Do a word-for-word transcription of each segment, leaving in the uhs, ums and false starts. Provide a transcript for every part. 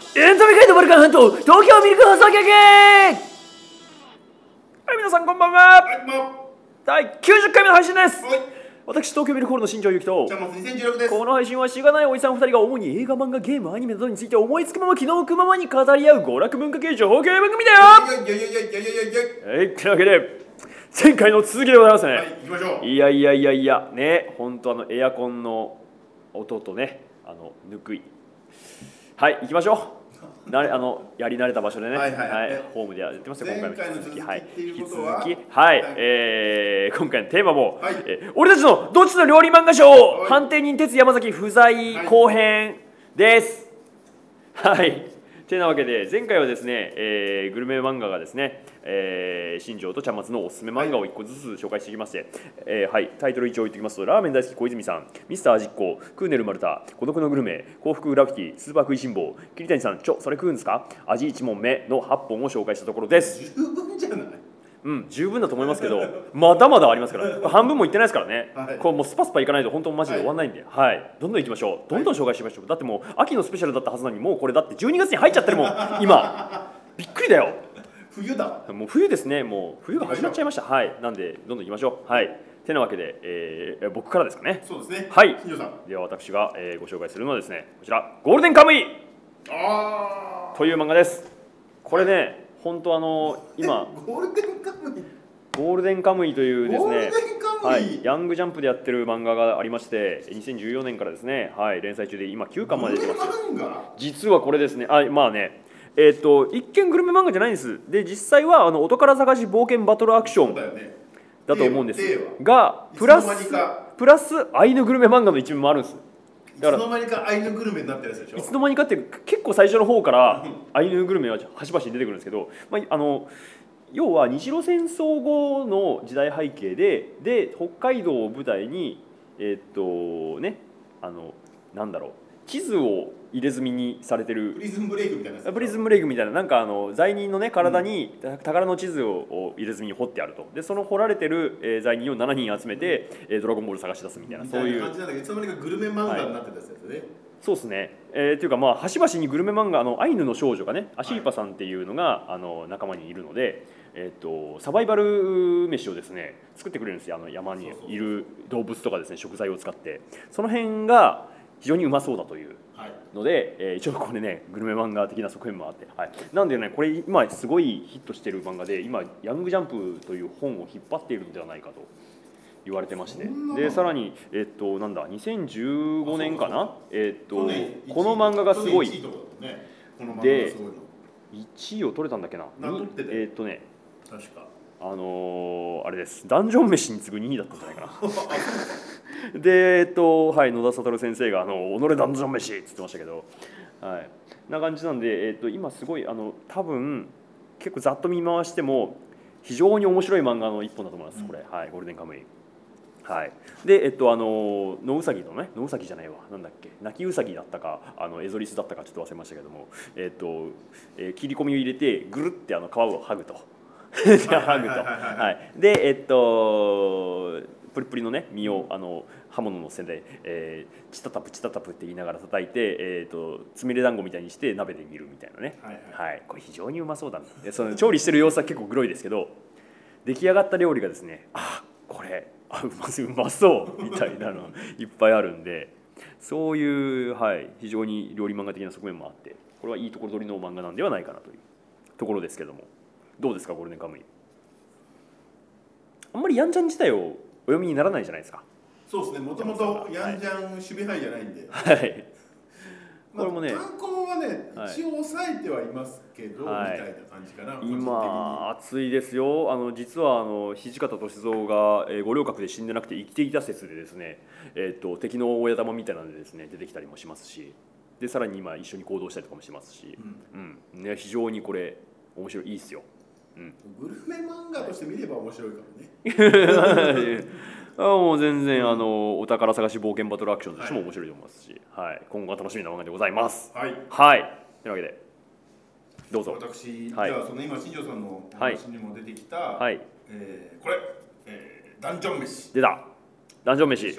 エンタメ界のバルカン半島東京ミルク放送局。はい、皆さんこんばんは。 はい、まあ、 だいきゅうじゅっかいめの配信です。 はい、 私東京ミルクホールの新庄ゆきと、 じゃあまずにせんじゅうろくです。 この配信はしがないおじさんふたりが主に映画、漫画、ゲーム、アニメなどについて思いつくまま気の向くままに語り合う娯楽文化系情報系番組だよ。 いやいやいやいやいやいやいやいや。 はい、というわけで前回の続きでございますね。 はい、行きましょう。 いやいやいやいやね、本当あのエアコンの音とね、あのぬくい。はい、行きましょう。なれあのやり慣れた場所でね、 はいはいはい、 ホームでやってますよ。今回も前回の引き続き、 続きはい、 っていう引き続ことはき、はい、 はいえー今回のテーマも、 はいえー俺たちのどっちの料理漫画賞、 はい、 判定人鉄山崎不在後編です。はい。てなわけで前回はですね、えーグルメ漫画がですね、えー新庄と茶松のおすすめ漫画をいっこずつ紹介していきまして、えーはい、タイトル一応言っておきますと、ラーメン大好き小泉さん、ミスター味っ子、クーネルマルタ、孤独のグルメ、幸福グラフィティ、スーパー食いしん坊、桐谷さん、ちょそれ食うんですか、味一問目のはっぽんを紹介したところです。 十分じゃない。 うん、十分だと思いますけど、まだまだありますから、半分もいってないですからね、 はい、 こうもうスパスパいかないと本当マジで終わんないんで、はい、はい、どんどんいきましょう、どんどん紹介しましょう、はい、だってもう秋のスペシャルだったはずなのに、もうこれだってじゅうにがつに入っちゃってるもん、今、びっくりだよ、 冬だ、 もう冬ですね、もう冬が始まっちゃいました、はい、なんで、どんどんいきましょう、はい、てなわけで、えー、僕からですかね、 そうですね、 はい、 新庄さん、 では私が、えー、ご紹介するのはですね、こちら、ゴールデンカムイあという漫画です。これね、本当あの今、 ゴールデンカムイゴールデンカムイというですね、 はい、 ヤングジャンプでやってる漫画がありまして、にせんじゅうよねんからですね、はい、連載中で今きゅうかんまで出てます。実はこれですね、あ、まあね、えっと一見グルメ漫画じゃないんです。で実際はあのお宝探し冒険バトルアクションだと思うんですが、プラスプラスアイヌグルメ漫画の一面もあるんです。 だからいつの間にかアイヌグルメになってるやつでしょ。 いつの間にかって結構最初の方からアイヌグルメは端々に出てくるんですけど、まああの。要は日露戦争後の時代背景でで北海道を舞台にえー、っとねあのなんだろう地図を入れ墨にされてるプリズンブレイクみたいなプリズンブレイクみたいななんかあの罪人のね体に宝の地図を入れ墨に彫ってあると。でその彫られてる、えー、罪人をしちにん集めて、えー、ドラゴンボール探し出すみたいなそういう感じなんだけど、いつの間にかグルメ漫画になってたやつですね、はい、 そうですね、えー、というかまあ端々にグルメ漫画のアイヌの少女がねアシーパさんっていうのが、はい、あの仲間にいるので、えー、とサバイバル飯をですね作ってくれるんですよ。あの山にいる動物とかですね食材を使って、その辺が非常にうまそうだというので、はい、えー、一応これねグルメ漫画的な側面もあって、はい、なんでねこれ今すごいヒットしてる漫画で今ヤングジャンプという本を引っ張っているのではないかと言われてまして、でさらに、えっと、なんだにせんじゅうごねんかな、えっとこの漫画がすごいでいちいを取れたんだっけな、えっとね確かあのー、あれですダンジョン飯に次ぐにいだったんじゃないかなでえっとはい野田悟先生があの「己ダンジョン飯」って言ってましたけど、はいな感じなんで、えっと今すごいあの多分結構ざっと見回しても非常に面白い漫画の一本だと思います、うん、これ、はい、ゴールデンカムイ。はい、でえっとあの野ウサギのね野ウサギじゃないわなんだっけ泣きウサギだったかあのエゾリスだったかちょっと忘れましたけども、えっと、えー、切り込みを入れてぐるってあの皮を剥ぐと剥ぐとはいでえっとプリプリのね身をあの刃物の背で、えー、チタタプチタタプって言いながら叩いて、えー、とつみれ団子みたいにして鍋で煮るみたいなね、はいはいはい、これ非常にうまそうだなでその調理してる様子は結構グロいですけど出来上がった料理がですねあこれあうまうまそうみたいなのいっぱいあるんでそういう、はい、非常に料理漫画的な側面もあってこれはいいところ取りの漫画なんではないかなというところですけどもどうですかゴールデンカムイ。あんまりヤンジャン自体をお読みにならないじゃないですか。 そうですねもともとヤンジャン守備範囲じゃないんで、 はいこれもね単行はね、はい、一応抑えてはいますけど、はい、みたいな感じかな。 今熱いですよ。あの実はあの土方歳三が、えー、五稜郭で死んでなくて生きていた説でですね、えー、と敵の親玉みたいなのでですね出てきたりもしますしでさらに今一緒に行動したりとかもしますし、うんうんね、非常にこれ面白いいいっすよ、うん、 グルメ漫画として見れば面白いからねあもう全然あのお宝探し冒険バトルアクションとしても面白いと思いますし、はいはい、今後が楽しみな漫画でございます。はい、はい、というわけでどうぞ。 私、 はい、 じゃあその今新庄さんのお話にも出てきた、 はいえー、これ、えー、ダンジョン飯出たダンジョン飯、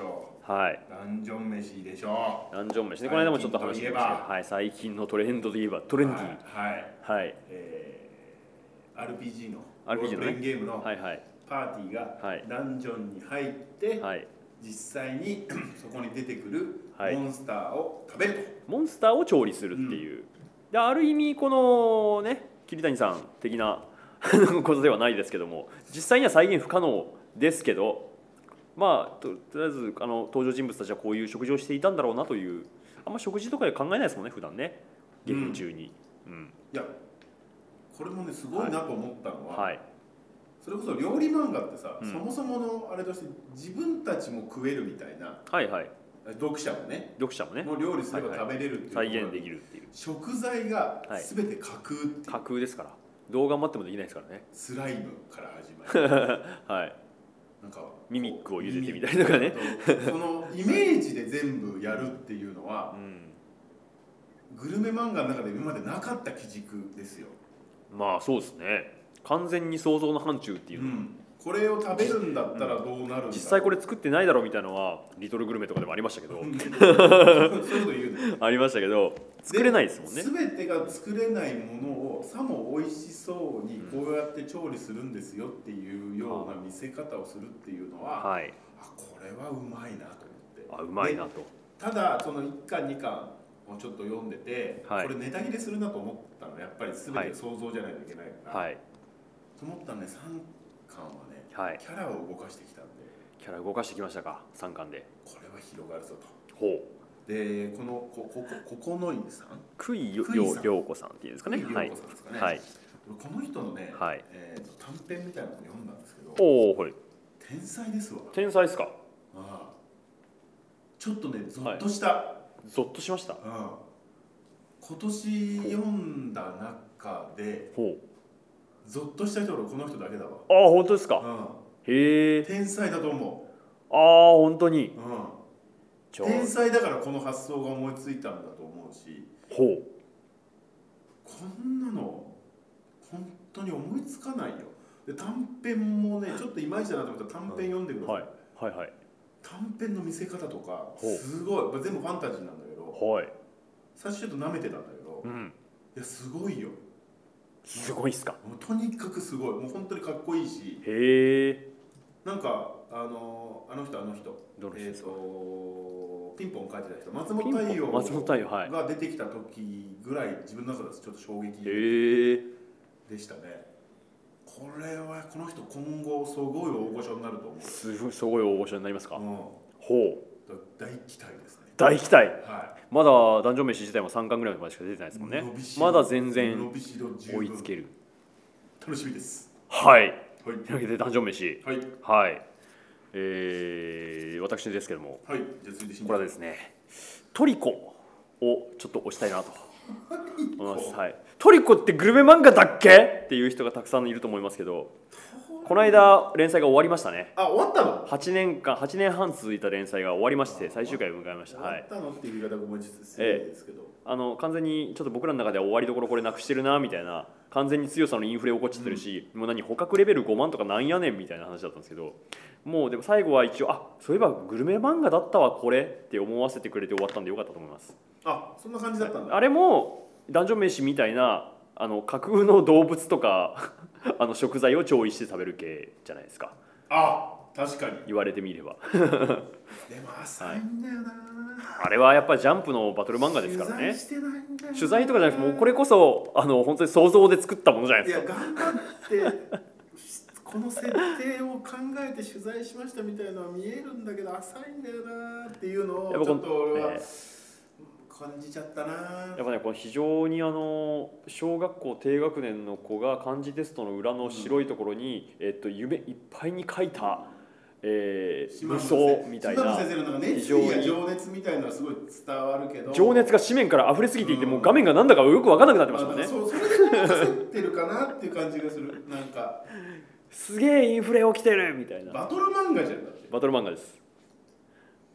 はい、 ダンジョン飯でしょう。 ダンジョン飯ね、この間もちょっと話しましたけど、はい、最近のトレンドで言えばトレンディー、 はいはい、 えー、アールピージー のアールピージーの、ね、 ゲームのパはいはい、 ーティーがダンジョンに入って、はい、実際にそこに出てくるモンスターを食べると、はい、 モンスターを調理するっていう、うん、である意味このね桐谷さん的なことではないですけども、実際には再現不可能ですけど、まあ と, とりあえずあの登場人物たちはこういう食事をしていたんだろうなという、あんま食事とかで考えないですもんね普段ね、ゲーム中に、 うんうん、いやこれもねすごいなと思ったのは、はいはい、それこそ料理漫画ってさ、うん、そもそものあれとして自分たちも食えるみたいな、はいはい、読者もね読者もねもう料理すれば食べれるっていう、 はいはい、再現できるっていう、 食材が全て架空っていう、 架空ですから、どう頑張ってもできないですからね。 スライムから始まるはい、 なんかミミックを茹でてみたいなとかねそのイメージで全部やるっていうのは、うん、グルメ漫画の中で今までなかった基軸ですよ。 まあそうですね、完全に想像の範疇っていうのは、うん、 これを食べるんだったらどうなるんだろう、うん、 実際これ作ってないだろうみたいなのはリトルグルメとかでもありましたけどそういうこと言うねありましたけど作れないですもんね。 全てが作れないものをさも美味しそうにこうやって調理するんですよっていうような見せ方をするっていうのは、はい、あこれはうまいなと思って、 あうまいなと。 ただそのいっかんにかんをちょっと読んでて、はい、これネタ切れするなと思ったのはやっぱり全て想像じゃないといけないから、はい、と思ったねさんかんはね、はい、キャラを動かしてきたんで、 キャラ動かしてきましたかさんかんで。 これは広がるぞと。 ほうでこのここここの井さん、 久井陽子さんっていうんですかね。 久井陽子さんですかね。はい。この人のね、はい、えー、と短編みたいなのを読んだんですけど、 おおはい。 天才ですわ。 天才ですか。 ああ。ちょっとねゾッとした。はい、 ゾッとしました。うん。 今年読んだ中で、ほう。ゾッとした人はこの人だけだわ。 ああ本当ですか。うん、へえ。 天才だと思う。ああ本当に。うん。 天才だからこの発想が思いついたんだと思うし、ほうこんなの本当に思いつかないよ。で短編もねちょっといまいちだなと思ったら短編読んでください、うん、はいはいはい、短編の見せ方とかすごい全部ファンタジーなんだけど、はい、最初ちょっと舐めてたんだけど、うん、いやすごいよ。 すごいっすか。 もうとにかくすごい、もう本当にかっこいいし、 へえ。 なんかあのあの人あの人どの人ですか。 えーとピンポン書いてた人、松本太陽が出てきた時ぐらい自分の中でちょっと衝撃でしたね。これはこの人今後すごい大御所になると思う。 すごいすごい大御所になりますか。うん、ほう大期待ですね。 大期待、はい、まだダンジョン飯自体もさんかんぐらいまでしか出てないですもんね。まだ全然追いつける。 楽しみです。 はい、はい、というわけでダンジョン飯、はい、はい、えー、私ですけども、はい、じゃあ続いてこれはですねトリコをちょっと推したいなと思います。はい、トリコってグルメ漫画だっけっていう人がたくさんいると思いますけど、この間連載が終わりましたね。 あ、終わったの？ はちねんかんはちねんはん続いた連載が終わりまして最終回を迎えました。 終わったのっていう言い方がもう実失礼ですけど、 えー、あの完全にちょっと僕らの中では終わりどころこれなくしてるなみたいな、完全に強さのインフレ起こっちゃってるし、うん、もう何捕獲レベルごまんとかなんやねんみたいな話だったんですけど、もうでも最後は一応あそういえばグルメ漫画だったわこれって思わせてくれて終わったんでよかったと思います。 あ、そんな感じだったんだ。 あれもダンジョン飯みたいなあの架空の動物とかあの食材を調理して食べる系じゃないですか。 あ、確かに言われてみればでも浅いんだよな、はい、 あれはやっぱりジャンプのバトル漫画ですからね。 取材してないんだよな。 取材とかじゃなくてもうこれこそあの本当に想像で作ったものじゃないですか。 いや頑張ってこの設定を考えて取材しましたみたいなのは見えるんだけど浅いんだよなっていうのをちょっと俺は、えー感じちゃったな。 やっぱねこの非常にあの小学校低学年の子が漢字テストの裏の白いところに、うん、えっと夢いっぱいに書いた、えー、武装みたいな非常に情熱みたいなのはすごい伝わるけど、 情熱が紙面から溢れすぎていて、うん、もう画面がなんだかよく分からなくなってましたもんね。 そうそれで任せてるかなっていう感じがする。なんかすげえインフレ起きてるみたいな。 バトル漫画じゃんだって。 バトル漫画です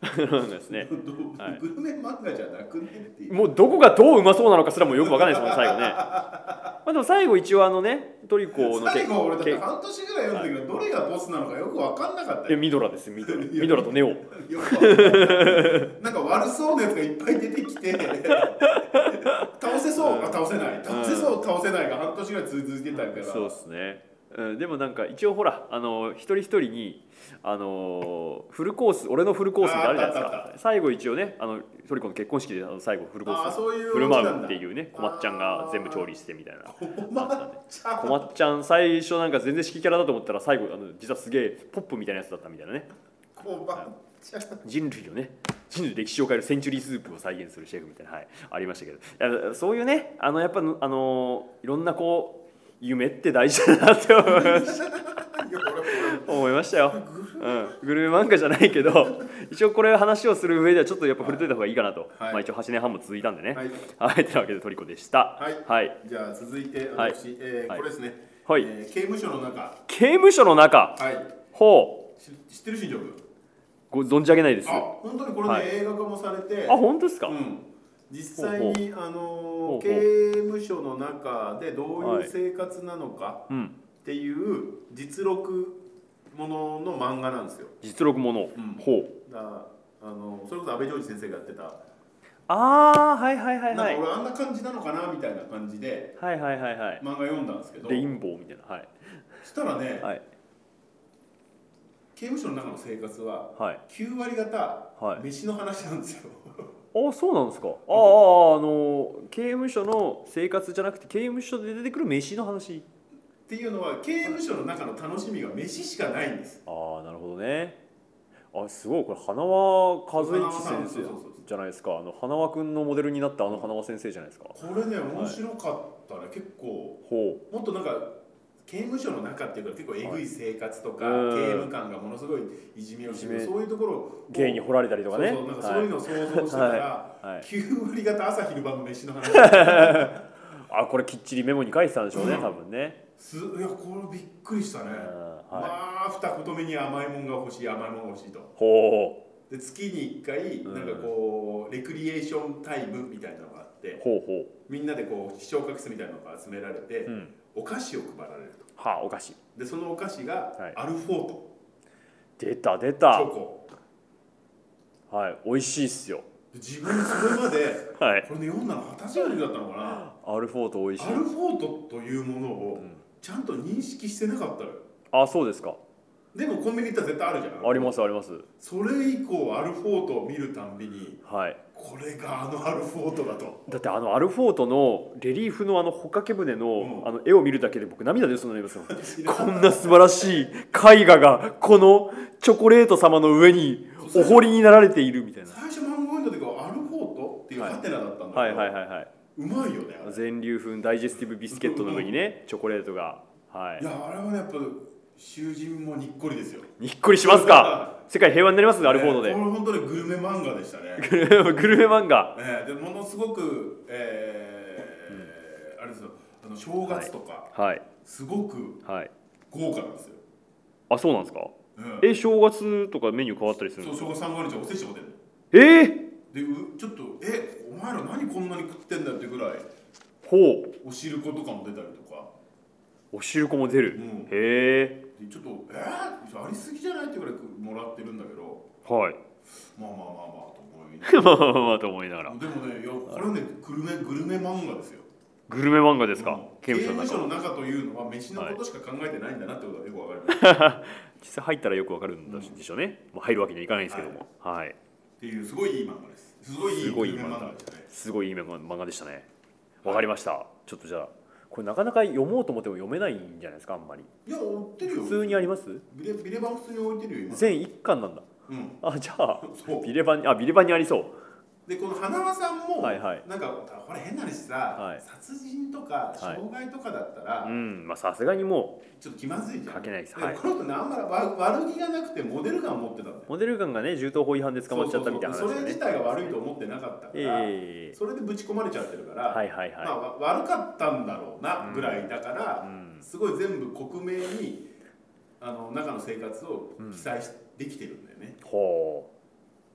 なんですね、 はい、グルメ漫画じゃなくねっていう、 もうどこがどううまそうなのかすらもよくわかんないですもん最後ね。まあでも最後一応あのねトリコの最後俺だって半年ぐらい読んだけど、はい、どれがボスなのかよくわかんなかったよ。 ミドラですミドラミドラとネオなんか悪そうなやつがいっぱい出てきて倒せそう、あ倒せない倒せそう、倒せないが半年ぐらい続いてたから、 そうですね、うん、でもなんか一応ほらあの一人一人にあのフルコース俺のフルコースってあるじゃないですか。最後一応ねあのトリコの結婚式であの最後フルコース振る舞うっていうね、こまっちゃんが全部調理してみたいな。こまっちゃん最初なんか全然指揮キャラだと思ったら最後あの実はすげえポップみたいなやつだったみたいなね。 こまっちゃん人類のね人類歴史を変えるセンチュリースープを再現するシェフみたいな、はい、ありましたけど、いやそういうねあのやっぱあのいろんなこう夢って大事だなって思いました思いましたよ、うん、グルメ漫画じゃないけど一応これ話をする上ではちょっとやっぱ触れといた方がいいかなと、はい、まあ一応はちねんはんも続いたんでね、はい、はい、というわけでトリコでした。 はい、はい、じゃあ続いて私、はい、えー、これですね、はい、えー、刑務所の中刑務所の中、 はい、 ほう知ってる新庄君？ ご存じ上げないです。 あ、本当にこれね、はい、映画化もされて、 あ、本当ですか？ うん、実際にあの刑務所の中でどういう生活なのかっていう実録ものの漫画なんですよ。 実録もの、うん、ほう。 だあのそれこそ安倍ジョージ先生がやってた。 ああ、はいはいはいはい。 なんか俺あんな感じなのかなみたいな感じで、 はいはいはいはい。 漫画読んだんですけど。 レインボーみたいな、はい。 そしたらね、 はい、 刑務所の中の生活はきゅうわりがた、 はい、 飯の話なんですよ。 あ、そうなんですか。ああ、あの刑務所の生活じゃなくて刑務所で出てくる飯の話っていうのは刑務所の中の楽しみが飯しかないんです。 ああ、なるほどね。あ、すごい、これ花輪和一先生じゃないですか。あの花輪くんのモデルになったあの花輪先生じゃないですか。 これね面白かったね、はい、結構ほうもっとなんか刑務所の中っていうか結構えぐい生活とか、はい、刑務官がものすごいいじめをしてるそういうところを芸に掘られたりとかね、 そうそう、なんかそういうのを想像してたら、はいはい、きゅうわりがた朝昼晩の飯の話あ、これきっちりメモに書いてたんでしょうね、うん、多分ね。 すいやこれびっくりしたね、はい、まあ二言目に甘いもんが欲しい甘いもんが欲しいと。 ほうで月にいっかいなんかこう、うん、レクリエーションタイムみたいなのがあってほうほうみんなでこう視聴覚室みたいなのが集められて、うん、お菓子を配られると。 はあ、お菓子でそのお菓子がアルフォート、はい、 出た出たチョコ、 はい、美味しいっすよ。 自分それまで、はい、これね読んだのはたちぐらいだったのかな。 アルフォート美味しい。 アルフォートというものをちゃんと認識してなかったのよ。 あ、そうですか。 でもコンビニ行ったら絶対あるじゃん。 ありますあります。 それ以降アルフォートを見るたんびに、 はい、 これがあのアルフォートだと。 だってあのアルフォートのレリーフのあの帆掛け船の、うん、あの絵を見るだけで僕涙出そうになりますよこんな素晴らしい絵画がこのチョコレート様の上にお彫りになられているみたいな。 最初漫画読んだ時はアルフォートっていうハテナだったんだけど、 はいはいはいはい、 うまいよね。 全粒粉ダイジェスティブビスケットの上にねチョコレートが、はい、 いやあれはねやっぱ囚人もにっこりですよ。 にっこりしますか。世界平和になりますね、アルフォートで。 これ本当にグルメ漫画でしたね。 グルメ漫画、 ね、でものすごく、えーうん、あれですよ、あの正月とか、 はい、 すごく豪華なんですよ。 あ、そうなんですか、うん、え、正月とかメニュー変わったりするんですか。 そう、正月三が日おせちも出るの。 えー、 でうちょっとえお前ら何こんなに食ってんだよってぐらい、 ほう、 お汁粉とかも出たりとか。 お汁粉も出る、うん、へえ。 ちょっとえー、ありすぎじゃないってぐらいもらってるんだけど、 はい、 まあまあまあまあと思いながらまあまあまあと思いながら、 でもね、いやこれねグルメグルメ漫画ですよ。 グルメ漫画ですか、うん、 刑務所の中というのは飯のことしか考えてないんだなってことがよくわかります実際入ったらよくわかるんでしょうね、うん、もう入るわけにはいかないんですけども、はい、はい、 っていうすごいいい漫画です。すごいいいグルメ漫画でしたね。 すごいいい漫画でしたね。わかりました、はい、ちょっとじゃあこれなかなか読もうと思っても読めないんじゃないですか、あんまり。 いや、売ってるよ。 普通にあります？ ビレビレ版普通に置いてるよ今。 全一巻なんだ。 うん。 あ、じゃあビレ版にあビレ版にありそう。 でこの花輪さんも、 はいはい、 なんかこれ変な話さ、はい、殺人とか傷害とかだったら、 はい、うん、まあさすがにもうちょっと気まずいじゃん。 書けないです。 はい、この人ねあんまり悪気がなくてモデルガン持ってたんだよ。 モデルガンがね銃刀法違反で捕まっちゃったみたいな話ですね。それ自体が悪いと思ってなかったから、えー、それでぶち込まれちゃってるから、 はいはいはい、 まあ悪かったんだろうなぐらいだから、うんうん、すごい全部克明にあの中の生活を記載できてるんだよね。 ほう。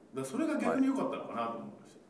だそれが逆に良かったのかなと思いました、はい、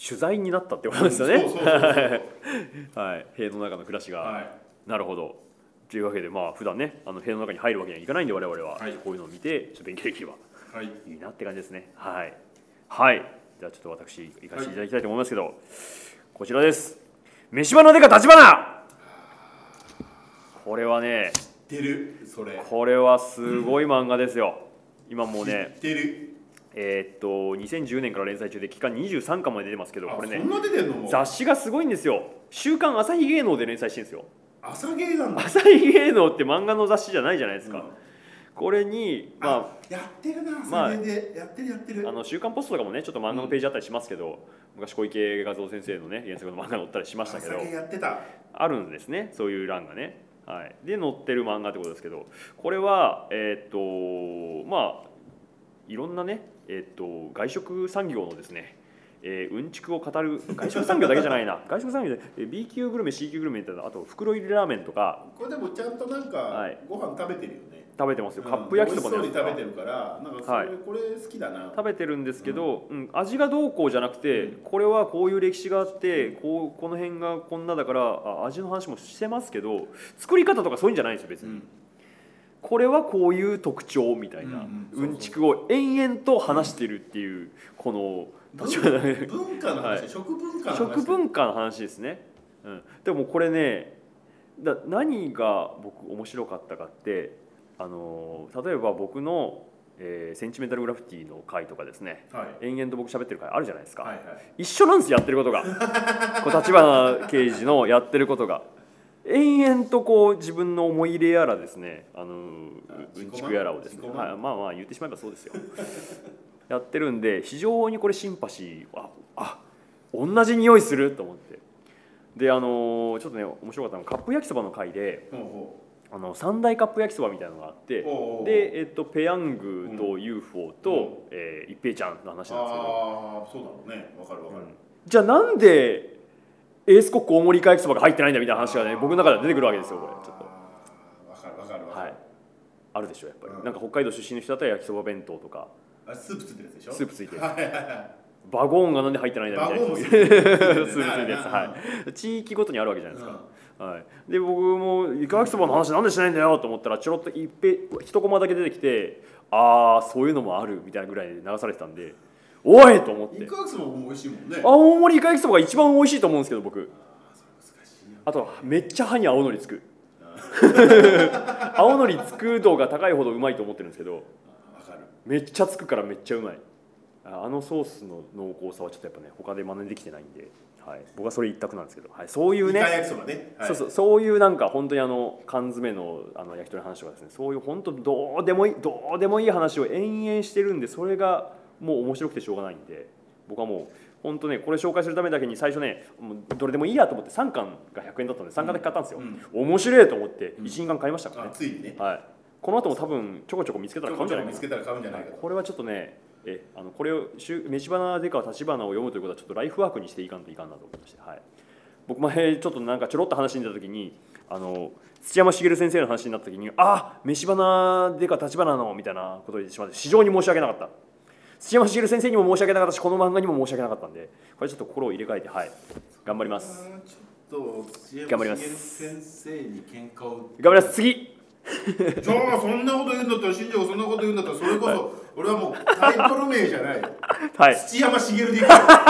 取材になったってことですよね。はい、塀の中の暮らしが、はい、なるほど。というわけで、まあ普段ね、あの塀の中に入るわけにはいかないんで、我々は、はい、こういうのを見てちょっと勉強できればいいなって感じですね。はい、はい、じゃあちょっと私行かせていただきたいと思いますけど、はい、こちらです。飯花デカ立花。これはね、 知ってるそれ。 これはすごい漫画ですよ。今もうね、 知ってる。 えー、っとにせんじゅうねんから連載中で期間にじゅうさんかんまで出てますけど、これね、 そんな出てんの？ 雑誌がすごいんですよ。週刊朝日芸能で連載してるんですよ。 朝芸なんだ。 朝日芸能って漫画の雑誌じゃないじゃないですか、うん、これにまあやってるな、朝芸で、まあ、やってるやってる。 あの週刊ポストとかもねちょっと漫画のページあったりしますけど、うん、昔小池画像先生のね原作の漫画載ったりしましたけど、 朝芸やってた。 あるんですね、そういう欄がね。はい、で載ってる漫画ってことですけど、これはえー、っとまあいろんなね、えー、っと外食産業のですね、えー、うんちくを語る外食産業だけじゃないな外食産業で ビー 級グルメ シー 級グルメみたいな、あと袋入りラーメンとか。 これでもちゃんとなんかご飯食べてるよね、はい、 食べてますよ。カップ焼きそばで、うん、食べてるからなんかそれ、はい、これ好きだな。 食べてるんですけど、うんうん、味がどうこうじゃなくて、うん、これはこういう歴史があってこうこの辺がこんなだからあ味の話もしてますけど、作り方とかそういうんじゃないんですよ別に、うん、これはこういう特徴みたいなうんちくを延々と話してるっていう、この文化の話、はい、食文化の話、 食文化の話ですね、うん、でもこれねだ何が僕面白かったかって、あの例えば僕の、えー、センチメンタルグラフィティの回とかですね、はい、延々と僕喋ってる回あるじゃないですか、はいはい、一緒なんですやってることがこう立花刑事のやってることが延々とこう自分の思い入れやらですね、あのうんちくやらをですね、はい、まあまあ言ってしまえばそうですよやってるんで、非常にこれシンパシー、ああ同じ匂いすると思って、であのちょっとね面白かったのがカップ焼きそばの回で、うん、あの三大カップ焼きそばみたいなのがあって、うん、で、えっと、ペヤングと ユーフォー と、うんえー、一平ちゃんの話なんですけど、 ああそうだろうね、わかるわかる、うん、 じゃあなんでエースコック大盛りイカ焼きそばが入ってないんだみたいな話がね僕の中では出てくるわけですよ。これちょっとわかるわかるわかる、はい、 あるでしょやっぱり、うん、なんか北海道出身の人だったら焼きそば弁当とか、 あスープついてるやつでしょ。 スープついてるバゴーンがなんで入ってないんだみたいな、そういうスープついてるやつ、はい、地域ごとにあるわけじゃないですか、うんはい、で僕もイカ焼きそばの話なんでしないんだよと思ったらちょろっと一ぺ一コマだけ出てきて、ああそういうのもあるみたいなぐらいで流されてたんで、おいと思って。 イカ焼きそばも美味しいもんね。 青森イカ焼きそばが一番美味しいと思うんですけど僕。あとめっちゃ歯に青のりつく青のりつく度が高いほどうまいと思ってるんですけど、めっちゃつくからめっちゃうまい。あのソースの濃厚さはちょっとやっぱね他で真似できてないんで、はい、僕はそれ一択なんですけど、はい、そういうね、 イカ焼きそばね、 はい、そうそうそういうなんか本当にあの缶詰のあの焼き鳥の話とかですね、そういう本当どうでもいいどうでもいい話を延々してるんで、それがもう面白くてしょうがないんで、僕はもう本当ねこれ紹介するためだけに最初ねもうどれでもいいやと思ってさんかんがひゃくえんだったんでさんかんだけ買ったんですよ、うんうん、面白いと思っていち、にかん買いましたからね、 ついにね、 はい、この後も多分ちょこちょこ見つけたら買うんじゃないかな、 見つけたら買うんじゃないか、 これはちょっとねえあのこれを飯花でか立花を読むということはちょっとライフワークにしていかんといかんなと思いまして、はい、僕前ちょっとなんかちょろっと話に出た時にあの土山茂先生の話になった時にあ飯花でか立花のみたいなことを言ってしまって非常に申し訳なかった。土山茂先生にも申し訳なかったしこの漫画にも申し訳なかったんで、これちょっと心を入れ替えてはい頑張ります。 ちょっと土山茂先生に喧嘩を頑張ります。次じゃあそんなこと言うんだったら新庄がそんなこと言うんだったらそれこそ、はい、俺はもうタイトル名じゃない、はい、土山茂でいく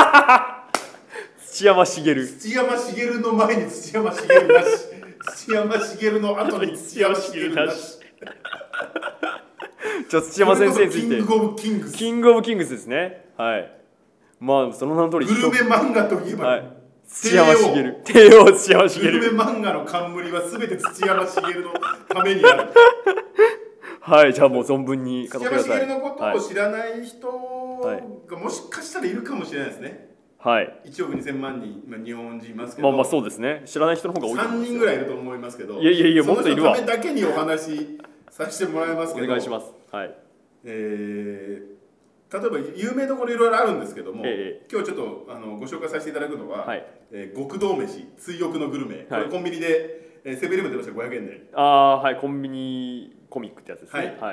土山茂土山茂の前に土山茂なし土山茂の後に土山茂なしじゃあ土山先生についてキングオブキングスキングオブキングスですね。はいまあその名の通りグルメ漫画といえば、はい土山茂帝王土山茂グルメ漫画の冠は全て土山茂のためにあるはいじゃあもう存分に語ってください。土山茂のことを知らない人がもしかしたらいるかもしれないですね。はいいちおくにせんまんにん、まあ、日本人いますけど、 まあまあそうですね、知らない人の方が多いと思いますよ。 さんにんぐらいいると思いますけど、 いやいやいやもっといるわ。 そのためだけにお話しさせてもらいますけどお願いします。はいえー例えば有名どころいろいろあるんですけども、ええ、今日ちょっとあのご紹介させていただくのは、はいえー、極道飯追憶のグルメ、はい、これコンビニで、えー、セブンイレブンで出ましたごひゃくえんで、 ああはいコンビニコミックってやつですね、 はい、はい、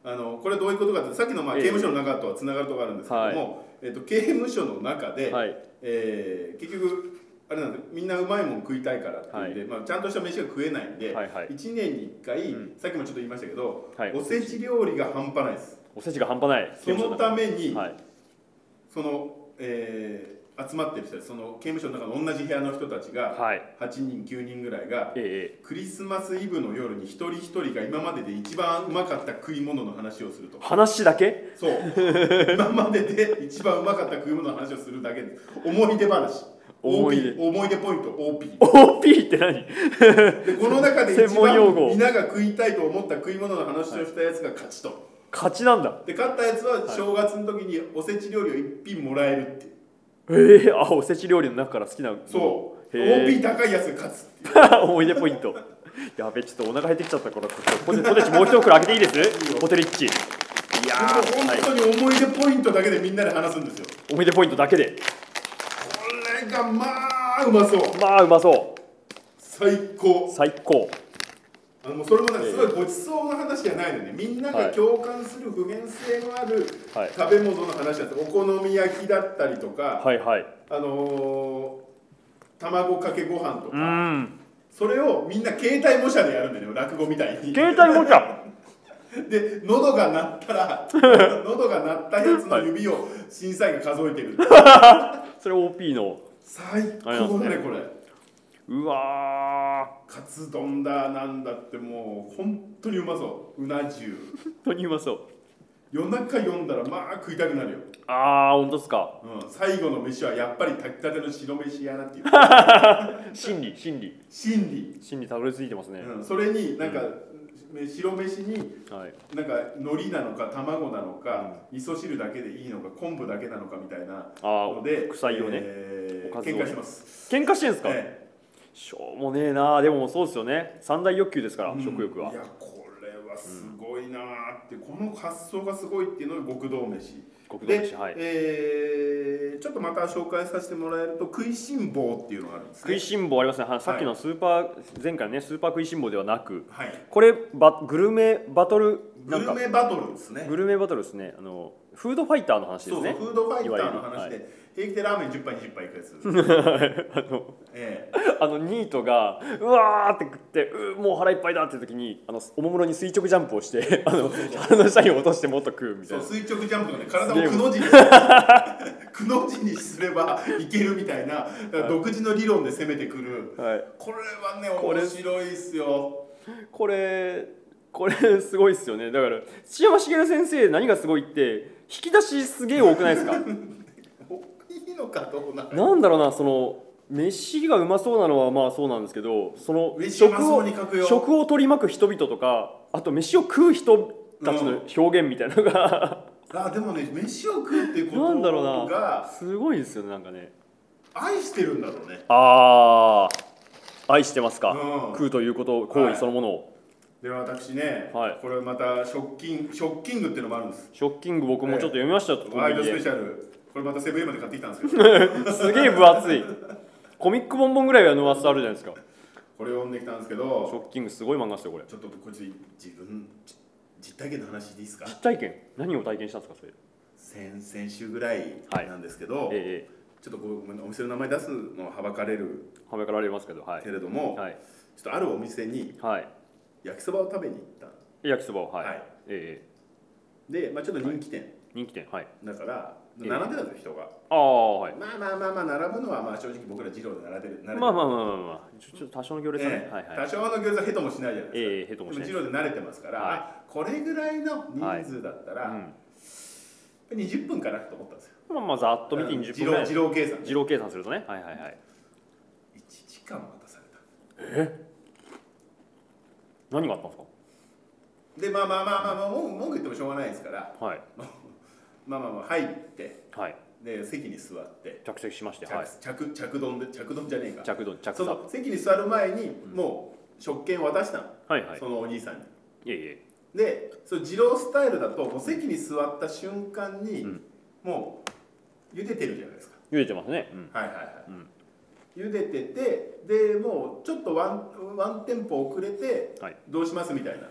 あのこれどういうことかってさっきのまあ刑務所の中とはつながるところがあるんですけども、はい、えっと、刑務所の中で、はい、えー、結局あれなんでみんなうまいもん食いたいからっていうんで、はい、まあ、ちゃんとした飯が食えないんで、はいはい、いちねんにいっかい、うん、さっきもちょっと言いましたけど、はい、おせち料理が半端ないです。 おせちが半端ない。 そのために、はい、その、えー集まってる人たち、その刑務所の中の同じ部屋の人たちがはちにんきゅうにんぐらいが、ええ、クリスマスイブの夜に一人一人が今までで一番うまかった食い物の話をすると。 話だけ？ そう今までで一番うまかった食い物の話をするだけで思い出話、思い出思い出ポイント オーピーオーピー って何？ でこの中で一番みんなが食いたいと思った食い物の話をしたやつが勝ちと、はい、 勝ちなんだ。 で勝ったやつは正月の時におせち料理を一品もらえるっていう。 えー、あ、おせち料理の中から好きな。 そう、オーピー 高いやつが勝つっていう思い出ポイント。やべ、ちょっとお腹減ってきちゃったから、ポテチもう一袋開けていいです？ポテリッチ。いやー、本当に思い出ポイントだけでみんなで話すんですよ。 思い出ポイントだけで。 これがまあうまそう。 まあうまそう。 最高。 最高。 あのそれもなんかすごいごちそうの話じゃないのね。みんなが共感する普遍性のある食べ物の話なんです。お好み焼きだったりとか、はいはい、あのー、卵かけご飯とか、うん、それをみんな携帯模写でやるんだよね、落語みたいに。 携帯模写で、喉が鳴ったら喉が鳴ったやつの指を審査員が数えてるそれ オーピー の最高だねこれ。 うわー、カツ丼だなんだってもう本当にうまそう。うな重本当にうまそう。 夜中読んだらまあ食いたくなるよ。 あー、本当ですか、 うん、最後の飯はやっぱり炊きたての白飯やなっていう心理心理心理心理たどり着いてますね、 うん、それになんか、うん、白飯に、はい、なんか海苔なのか卵なのか、うん、味噌汁だけでいいのか昆布だけなのかみたいなので副菜をね、 えー、喧嘩します。 喧嘩してんですか、ええ、しょうもねえな。でもそうですよね、三大欲求ですから、うん、食欲は。 いやこれはすごいなって、うん、この発想がすごいっていうのが極道飯。 極道飯、はい、 えー、ちょっとまた紹介させてもらえると食いしん坊っていうのがあるんですね。 食いしん坊ありますね。さっきのスーパー、はい、前回ねスーパー食いしん坊ではなく、 はい、 これバグルメバトルグルメバトルですね。 グルメバトルですね。あのフードファイターの話ですね。 そうそう、フードファイターの話で、はい、平気でラーメンじゅっぱいにじゅっぱいいくやつあの、ええ、あのニートがうわーって食ってうもう腹いっぱいだって時にあのおもむろに垂直ジャンプをしてあのあの社員を落としてもっと食うみたいな。 そう垂直ジャンプがね、体をくの字にくの字にすればいけるみたいな独自の理論で攻めてくる、はい、これはね面白いっすよ。 これこれすごいっすよね。だから土山茂先生何がすごいって引き出しすげえ多くないですかいいのかどうなの。 なんだろうな、その飯がうまそうなのはまあそうなんですけど、その食を食を取り巻く人々とか、あと飯を食う人たちの表現みたいなのが、 うん、あでもね飯を食うっていうことがなんだろうな、すごいですよね。なんかね愛してるんだろうね。 ああ愛してますか、うん、食うということ行為そのものを、はい。 で私ね、はい、これまたショッキングショッキングっていうのもあるんです。 ショッキング僕もちょっと読みました。 ワイドスペシャル、これまたセブンイレブンで買ってきたんですけどすげえ分厚いコミックボンボンぐらいはの厚さあるじゃないですか。 これ読んできたんですけど、 ショッキングすごい漫画ですよこれ。 ちょっとこいつ自分実体験の話でいいですか。 実体験何を体験したんですかそれ。 先々週ぐらいなんですけど、はい、ええ、ちょっとこうお店の名前出すのはばかれるはばかられますけど、はい、 けれども、はい、ちょっとあるお店に、はい、焼きそばを食べに行った。 焼きそばを、はい、はい、ええ、で、まあ、ちょっと人気店、はい、 人気店、はい、 だから並んでたんですよ人が。 ああ、はい。 まあまあまあまあ並ぶのはまあ正直僕ら二郎で並んでる。 まあまあまあまあまあちょっと多少の行列はね、 はいはい、多少の行列はヘトもしないじゃないですか。 ええ、ヘトもしない。 二郎で慣れてますから、はい、これぐらいの人数だったら、はい、うん、にじゅっぷんかなと思ったんですよ。 まあまあざっと見てにじゅっぷんぐらい。 二郎計算。 二郎計算するとね、はいはいはい。 いちじかん待たされた。 え？何があったんですか？ でまあまあまあまあ文句言ってもしょうがないですから、はい、まあまあまあ入って、はい、で席に座って着席しまして、 はい、着着丼で着丼じゃねえか。 着丼着その席に座る前にもう食券渡したの、はいはい、そのお兄さんに。 いえいえ。 でその二郎スタイルだともう席に座った瞬間に、うん、もう茹でてるじゃないですか。 茹でてますね、 うん、はいはいはい、うん、茹でててでもうちょっとワンワンテンポ遅れて、はい、どうしますみたいな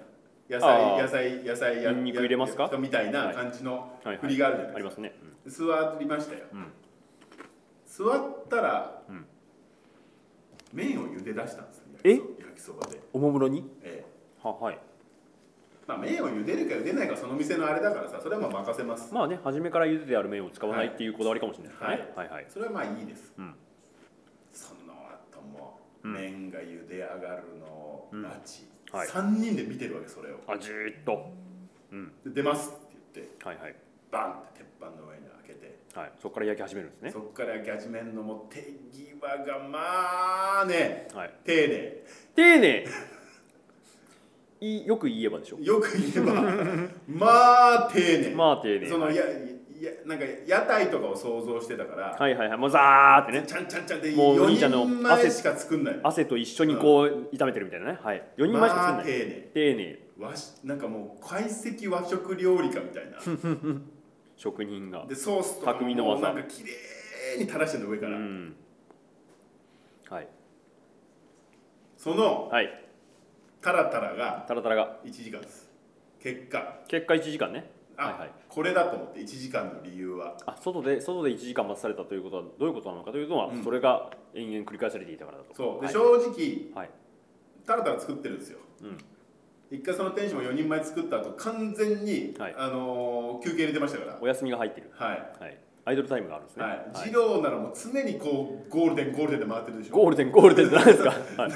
野菜野菜野菜やニンニク入れますかみたいな感じの振りがあるじゃないですか。 ありますね。 座りましたよ。座ったら麺を茹で出したんですよ。 え？ 焼きそばで。 おもむろに？ ええ。ははい。 まあ麺を茹でるか茹でないかその店のあれだからさ、それはまあ任せます。 まあね、初めから茹でてある麺を使わないっていうこだわりかもしれないですね。 はいはい。それはまあいいです。その後も麺が茹で上がるのを待ち、さんにんで見てるわけそれを。 あ、じーっと。 出ますって言って、 はいはい。 バンって鉄板の上に開けて、 はい、そこから焼き始めるんですね。 そこから焼き始めるのも手際がまあね、 はい、 丁寧丁寧いよく言えばでしょ。 よく言えばまあ丁寧まあ丁寧。 そのややなんか屋台とかを想像してたから、 はいはいはい、もうザーってね、 ちゃんちゃんちゃんでもうよにんまえしか作んない、 汗と一緒にこう炒めてるみたいなね。はい、よにんまえしか作んない。 まあ丁寧丁寧。 和なんかもう懐石和食料理家みたいな職人がでソースとかももうなんか綺麗に垂らしてるの上から、うん、 はい、 その、 はい、 タラタラがタラタラがいちじかんです。結果結果いちじかんね。 あ、はいはい、これだと思っていちじかんの理由は、 あ、外で外でいちじかん待たされたということはどういうことなのかというのは、うん、それが延々繰り返されていたからだと。 そうで、 はい、 正直、はい、タラタラ作ってるんですよ、うん、一回その店主もよにんまえ作った後完全に、はい、あのー、休憩入れてましたから、 お休みが入ってる、はい、はい、アイドルタイムがあるんですね。 はい、二郎ならもう常にこうゴールデンゴールデンで回ってるでしょ。 ゴールデンゴールデンって何ですか、はい、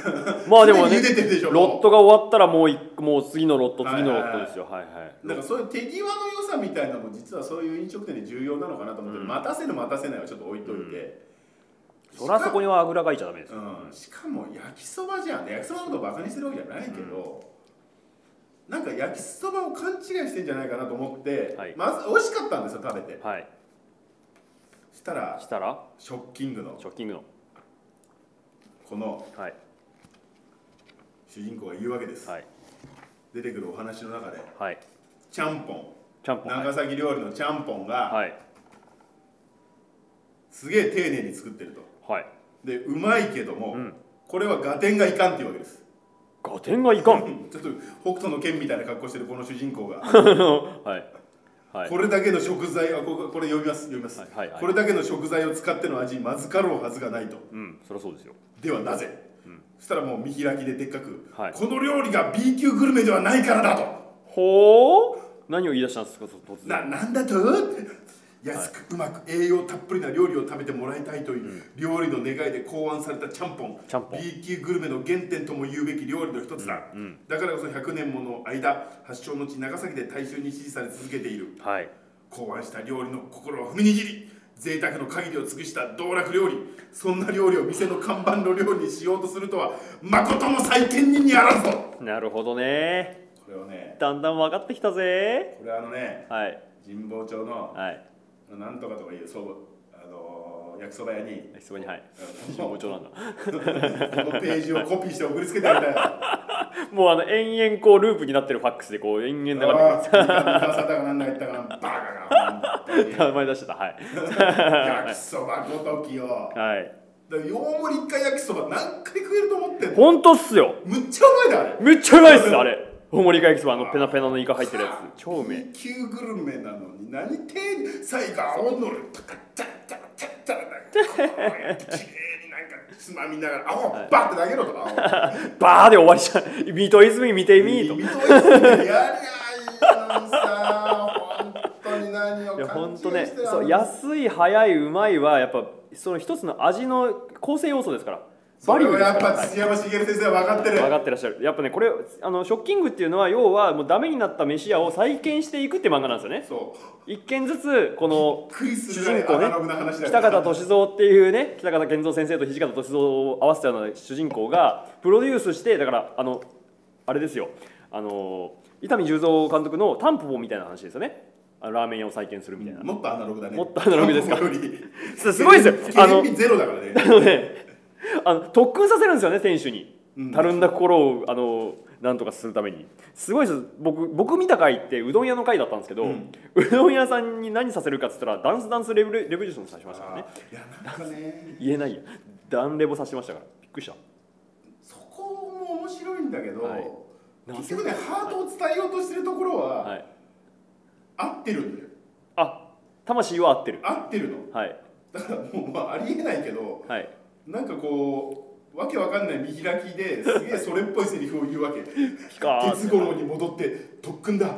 まあでもね、ロットが終わったらもうもう次のロット次のロットですよ。はいはい。 だからそういう手際の良さみたいなのも実はそういう飲食店で重要なのかなと思って、うん、待たせる待たせないはちょっと置いといて、 うん、そりゃそこにはあぐらかいちゃダメですよ、 うん、しかも焼きそばじゃん、焼きそばのことをバカにしてるわけじゃないけど、うん、なんか焼きそばを勘違いしてんじゃないかなと思って、はい、まず美味しかったんですよ食べて、はい、したらしたらショッキングのショッキングのこの、はい、主人公が言うわけです、はい、出てくるお話の中で、はい、ちゃんぽん、ちゃんぽん、長崎料理のちゃんぽんが、はい、すげえ丁寧に作ってると、はい、でうまいけども、うん、これは合点がいかんっていうわけです。 合点がいかんちょっと北斗の拳みたいな格好してるこの主人公が、はいはい、これだけの食材、あ、これ読みます読みます、はいはいはい、これだけの食材を使っての味まずかろうはずがないと、 うん、そりゃそうですよ。 ではなぜ、うん、そしたらもう見開きででっかく、はい、この料理が ビーきゅうグルメではないからだと。 ほう、何を言い出したんですか突然。 な、なんだと安くうまく栄養たっぷりな料理を食べてもらいたいという料理の願いで考案されたちゃんぽん、 B 級グルメの原点とも言うべき料理の一つだ、うんうん、だからこそひゃくねんもの間発祥の地長崎で大衆に支持され続けている、はい、考案した料理の心を踏みにじり贅沢の限りを尽くした道楽料理、そんな料理を店の看板の料理にしようとするとは誠の再建人にあらずと。 なるほどね、 これをね、 だんだん分かってきたぜ。 これはあのね、はい、神保町の、はい、なんとかとかいうそう、あのー、焼きそば屋に焼きそばに、はい、神保町なんだこのページをコピーして送りつけてやりたいもうあの延々こうループになってるファックスでこう延々流れてくる。 三笠だかなんだか言ったかな、バカが名前出してた、はい。 焼きそばごときよ。はい。大盛り一回焼きそば何回食えると思ってんの。 本当っすよ。 むっちゃうまいだあれ。 むっちゃうまいっすあれ。大盛り焼きそば、あのペナペナのイカ入ってるやつ超うめえ。 B 級グルメなのに何丁寧最後青のりとかチャッチャッチャッチャッこうやってきれいになんかつまみながら青バッて投げろとかバーで終わりじゃん。見と泉見てみーと見と泉やりゃいいのにさ、本当に何を勘違いしてる。ね、 そう安い早いうまいはやっぱその一つの味の構成要素ですから。 それはやっぱ土山茂先生は分かってる。 分かってらっしゃる。やっぱね、これあのショッキングっていうのは要はもうダメになった飯屋を再建していくって漫画なんですよね。そう一軒ずつこの主人公ね、北方歳三っていうね、北方健三先生と土方歳三を合わせたような主人公がプロデュースして、だからあのあれですよ、あの伊丹十三監督のタンポポみたいな話ですよね。ラーメン屋を再建するみたいな。 もっとアナログだね。 もっとアナログですか。すごいですよ。あのゼロだからね。 あのね。あの特訓させるんですよね、店主に、うん、たるんだ心をあのなんとかするために。すごいです。僕僕見た回ってうどん屋の回だったんですけど、うん、うどん屋さんに何させるかっつったらダンスダンスレボリューションさせましたからね。 いやなんかね言えないよ、ダンレボさせましたからびっくりした。 そこも面白いんだけど、はい、 結局ねハートを伝えようとしてるところは、はい、合ってるんだよ。 あ、魂は合ってる。 合ってるの。 はい。 だからもう、まあ、ありえないけど、 はい、 なんかこうわけわかんない見開きですげえそれっぽいセリフを言うわけ。鉄五郎に戻って特訓だ。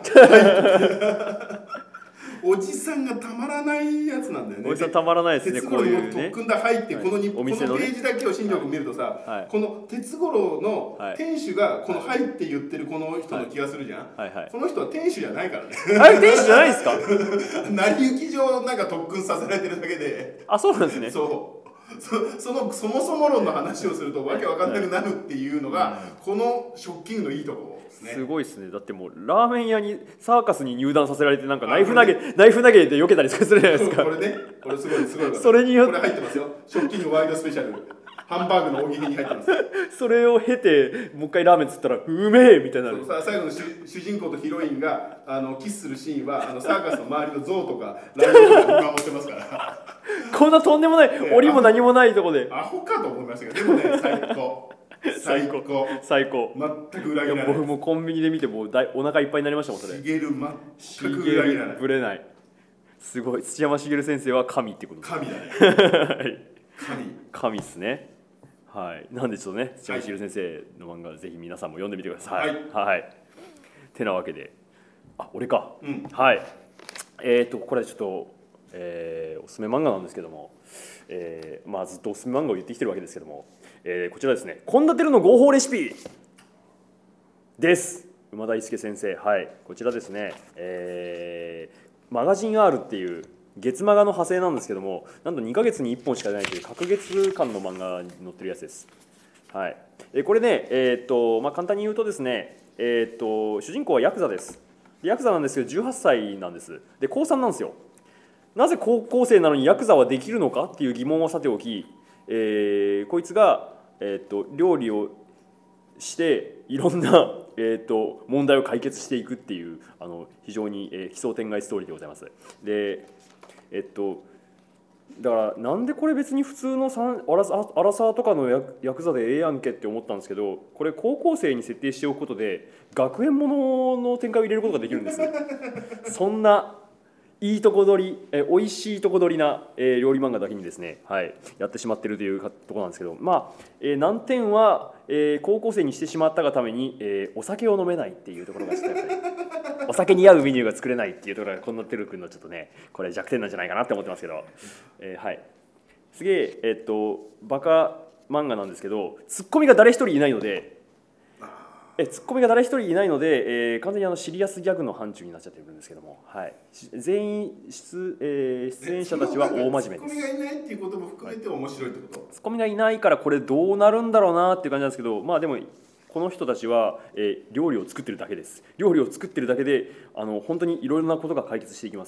おじさんがたまらないやつなんだよね。 おじさんたまらないですね。 鉄五郎に特訓だ入って、はい、このに、このページだけを新庄君見るとさ、はい、この鉄五郎の店主がこの「はい」って言ってるこの人の気がするじゃん。はいはいはい、この人は店主じゃないからね。 あれ店主じゃないですか。 成り行き上なんか特訓させられてるだけで。 あ、そうなんですね。 そうそ, そのそもそも論の話をするとわけわかんなくなるっていうのが、このショッキングのいいところですね。 すごいですね。だってもうラーメン屋にサーカスに入団させられてなんかナイフ投げ、ね、ナイフ投げで避けたりするじゃないですか。 これね、これすごいすごい。 それによってこれ入ってますよ。ショッキングワイドスペシャル。ハンバーグの大喜利に入ってます。 それを経てもう一回ラーメン釣ったらうめえみたいな。 最後の主, 主人公とヒロインがあのキスするシーンはあのサーカスの周りの象とかライオンとか見守ってますから。 こんなとんでもない檻も何もないとこでアホかと思いましたけど、でもね最高最高最高。 全く裏切らない。 僕もコンビニで見てもうだいお腹いっぱいになりましたもん。それしげる全く裏切らない。 ぶれない。すごい。土山茂先生は神ってことです。 神だね。 はい、神神っすね。はい、なんでちょっとね土山茂先生の漫画、はい、ぜひ皆さんも読んでみてください。はい、はい、てなわけで、あ、俺か、うん、はい、えっ、ー、とこれちょっと、えー、おすすめ漫画なんですけども、えー、まあずっとおすすめ漫画を言ってきてるわけですけども、えー、こちらですね、献立の合法レシピです。馬大輔先生、はい、こちらですね、えー、マガジン R っていう月マガの派生なんですけども、なんとにかげつにいっぽんしか出ないという隔月間の漫画に載ってるやつです。はい、えこれね、えーっとまあ、簡単に言うとですね、えーっと主人公はヤクザです。ヤクザなんですけどじゅうはっさいなんです。で高さんなんですよ。なぜ高校生なのにヤクザはできるのかっていう疑問はさておき、えー、こいつが、えーっと料理をしていろんな、えー、と問題を解決していくっていうあの非常に、えー、奇想天外ストーリーでございます。でえっとだからなんでこれ別に普通のアラサーとかのヤヤクザでええやんけって思ったんですけど、これ高校生に設定しておくことで学園ものの展開を入れることができるんです。そんないいとこ取り、え美味しいとこ取りな、えー、料理漫画だけにですね、はい、やってしまってるというところなんですけど、まあ、えー、難点は、えー、高校生にしてしまったがために、えー、お酒を飲めないっていうところがちょっとやっぱりお酒に合うメニューが作れないっていうところがこんなてるくんのちょっとねこれ弱点なんじゃないかなって思ってますけど、えー、はいすげええー、っとバカ漫画なんですけどツッコミが誰一人いないので。えツッコミが誰一人いないので、えー、完全にあのシリアスギャグの範疇になっちゃってるんですけども、はい、全員出、えー、出演者たちは大真面目です。ツッコミがいないっていうことも含めて面白いってこと、はい、 ツッコミがいないからこれどうなるんだろうなっていう感じなんですけど、まあでもこの人たちは、えー、料理を作ってるだけです。料理を作ってるだけであの本当にいろいろなことが解決していきます。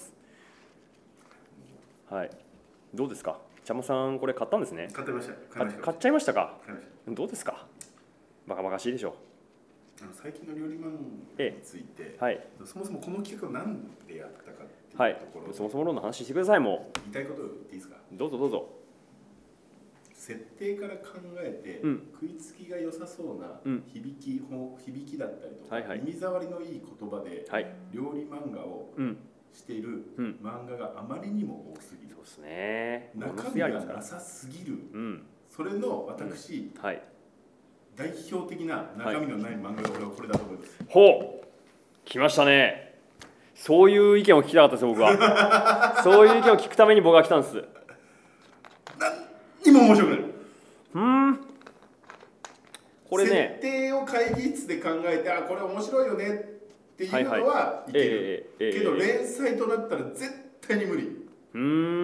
はい、どうですか茶間さん、これ買ったんですね。 買ってました。 買っちゃいましたか。どうですか。バカバカしいでしょ。 あの最近の料理マンについて、 ええ、はい、 そもそもこの企画を何でやったかっていうところ、 はい、そもそも論の話してください。もう言いたいこと言っていいですか。 どうぞどうぞ。 設定から考えて、うん、食いつきが良さそうな響き、うん、響きだったりとか、はいはい、耳障りのいい言葉で、はい、料理漫画をしている漫画があまりにも多すぎる、うん、そうですね、中身がなさすぎる、うん、それの私、うん、はい、代表的な中身のない漫画が俺はこれだと思います。 ほう、来ましたね。そういう意見を聞きたかったです僕は。そういう意見を聞くために僕が来たんです。 何にも面白くない。 うん。これね。 設定を会議室で考えて、あ、これ面白いよねっていうのはいける。けど連載となったら絶対に無理。うん。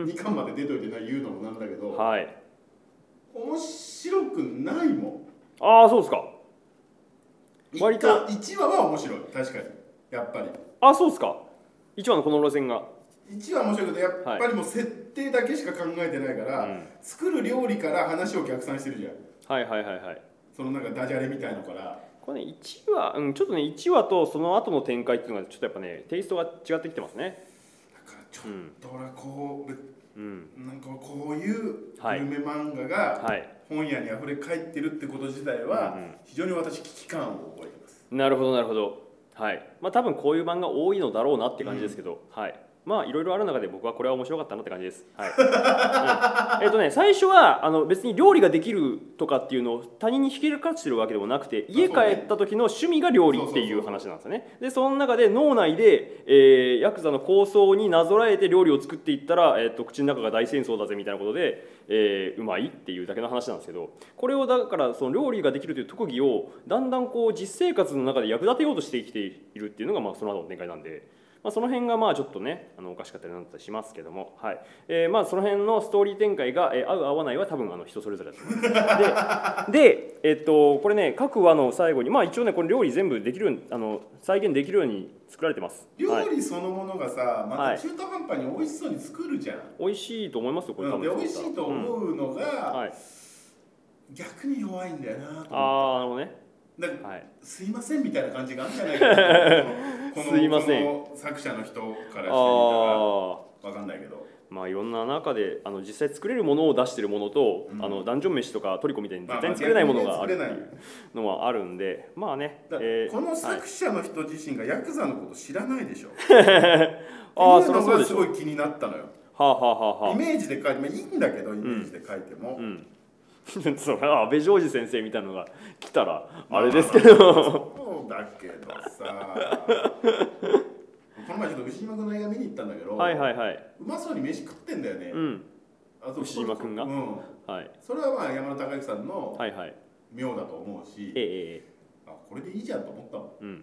にかんまで出といてない言うのもなんだけど、はい、面白くないもん。 ああ、そうですか。 割といちわは面白い、確かにやっぱり。あ、 そうですか。いちわのこの路線がいちわ面白いけど、やっぱりもう設定だけしか考えてないから、はい、作る料理から話を逆算してるじゃん。 はいはいはいはい。 そのなんかダジャレみたいのから。 これね、いちわ、うん、ちょっとねいちわとその後の展開っていうのがちょっとやっぱねテイストが違ってきてますね。 だからちょっと俺はこう、うん、なんかこういうグルメ漫画が本屋にあふれ返ってるってこと自体は非常に私危機感を覚えてます。 なるほどなるほど。はい。まあ多分こういう漫画多いのだろうなって感じですけど、うん、はい。まあいろいろある中で僕はこれは面白かったなって感じです。はい。うん、えっとね最初はあの別に料理ができるとかっていうのを他人に引き抜かしてるわけでもなくて、家帰った時の趣味が料理っていう話なんですよね。でその中で脳内で、えー、ヤクザの構想になぞらえて料理を作っていったら、えー、と口の中が大戦争だぜみたいなことで、えー、うまいっていうだけの話なんですけど、これをだからその料理ができるという特技をだんだんこう実生活の中で役立てようとしてきているっていうのがまあその後の展開なんで。まあ、その辺がまあちょっとねあのおかしかったりなんだったりしますけども、はいえー、まあその辺のストーリー展開が、えー、合う合わないは多分あの人それぞれだと思いますで, で、えっとこれね各話の最後にまあ一応ねこれ料理全部できるようにあの再現できるように作られてます。 料理そのものがさ、はい、また中途半端に美味しそうに作るじゃん。 美味しいと思いますよこれ多分、 うん、で美味しいと思うのが、うんはい、逆に弱いんだよなと思った。 ああなるほどね。 はい、すいませんみたいな感じがあるんじゃないかなこのすいませんこの作者の人からしてみたら分かんないけど、 まあいろんな中であの実際作れるものを出してるものと、うん、あのダンジョン飯とかトリコみたいに絶対に作れないものがあるっていうのはあるんで、まあね、 えー、この作者の人自身がヤクザのこと知らないでしょああそれはそうでしょ。すごい気になったのよ。 はあ、はあはあはあ、 イメージで書いてもいいんだけどイメージで書いても、うんうんそれは安倍ジョージ先生みたいなのが来たらあれですけど、まあ、 そうだけどさこの前ちょっと牛島君の映画見に行ったんだけど、 はいはいはい、 うまそうに飯食ってんだよね、うん、 あと牛島君が、うんはい、それはまあ山田孝之さんの妙だと思うし、 ええあこれでいいじゃんと思ったもん。うん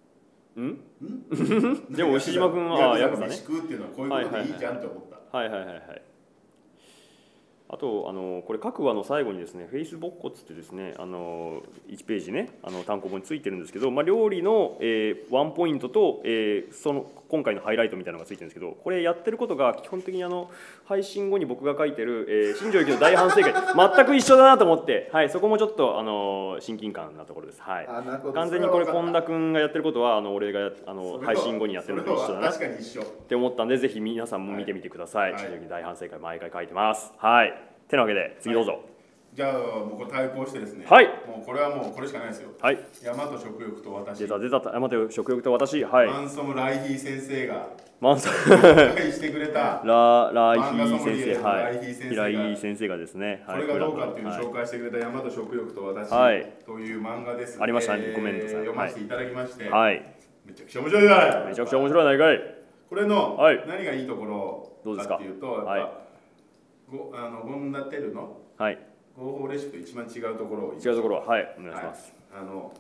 んでも牛島君はヤクザね飯食うっていうのはこういうことでいいじゃんって思った。 はいはいはいはい。あとあのこれ各話の最後にですねフェイスボッコっつってですねあのいちページねあの単行本についてるんですけど、まあ、料理の、えー、ワンポイントと、えー、その今回のハイライトみたいなのがついてるんですけど、これやってることが基本的にあの配信後に僕が書いてる、えー、新庄由紀の大反省会全く一緒だなと思って、はい、そこもちょっとあの親近感なところです。はい、完全にこれ本田君がやってることはあの俺があの配信後にやってるのと一緒だなって思ったんで、ぜひ皆さんも見てみてください。新庄由紀大反省会毎回書いてます。はい。てなわけで次どうぞ。はい、 じゃあもうこれ対抗してですね。 はい。 もうこれはもうこれしかないですよ。 はい。 山と食欲と私。 出た出た山と食欲と私。はい。 マンソムライヒー先生が。 マンソム。 してくれた。 ラライヒー先生はい。ライヒー先生がですね。 これがどうかっていうのを紹介してくれた山と食欲と私。はい。という漫画です。 ありましたね。コメントさん。 読ませていただきまして。 はい。 めちゃくちゃ面白いじゃない。 めちゃくちゃ面白いないかい。 これの何がいいところかっていうと、はい。ごあの権田輝のはい合法レシピと一番違うところを違うところはいお願いします。 はい、あの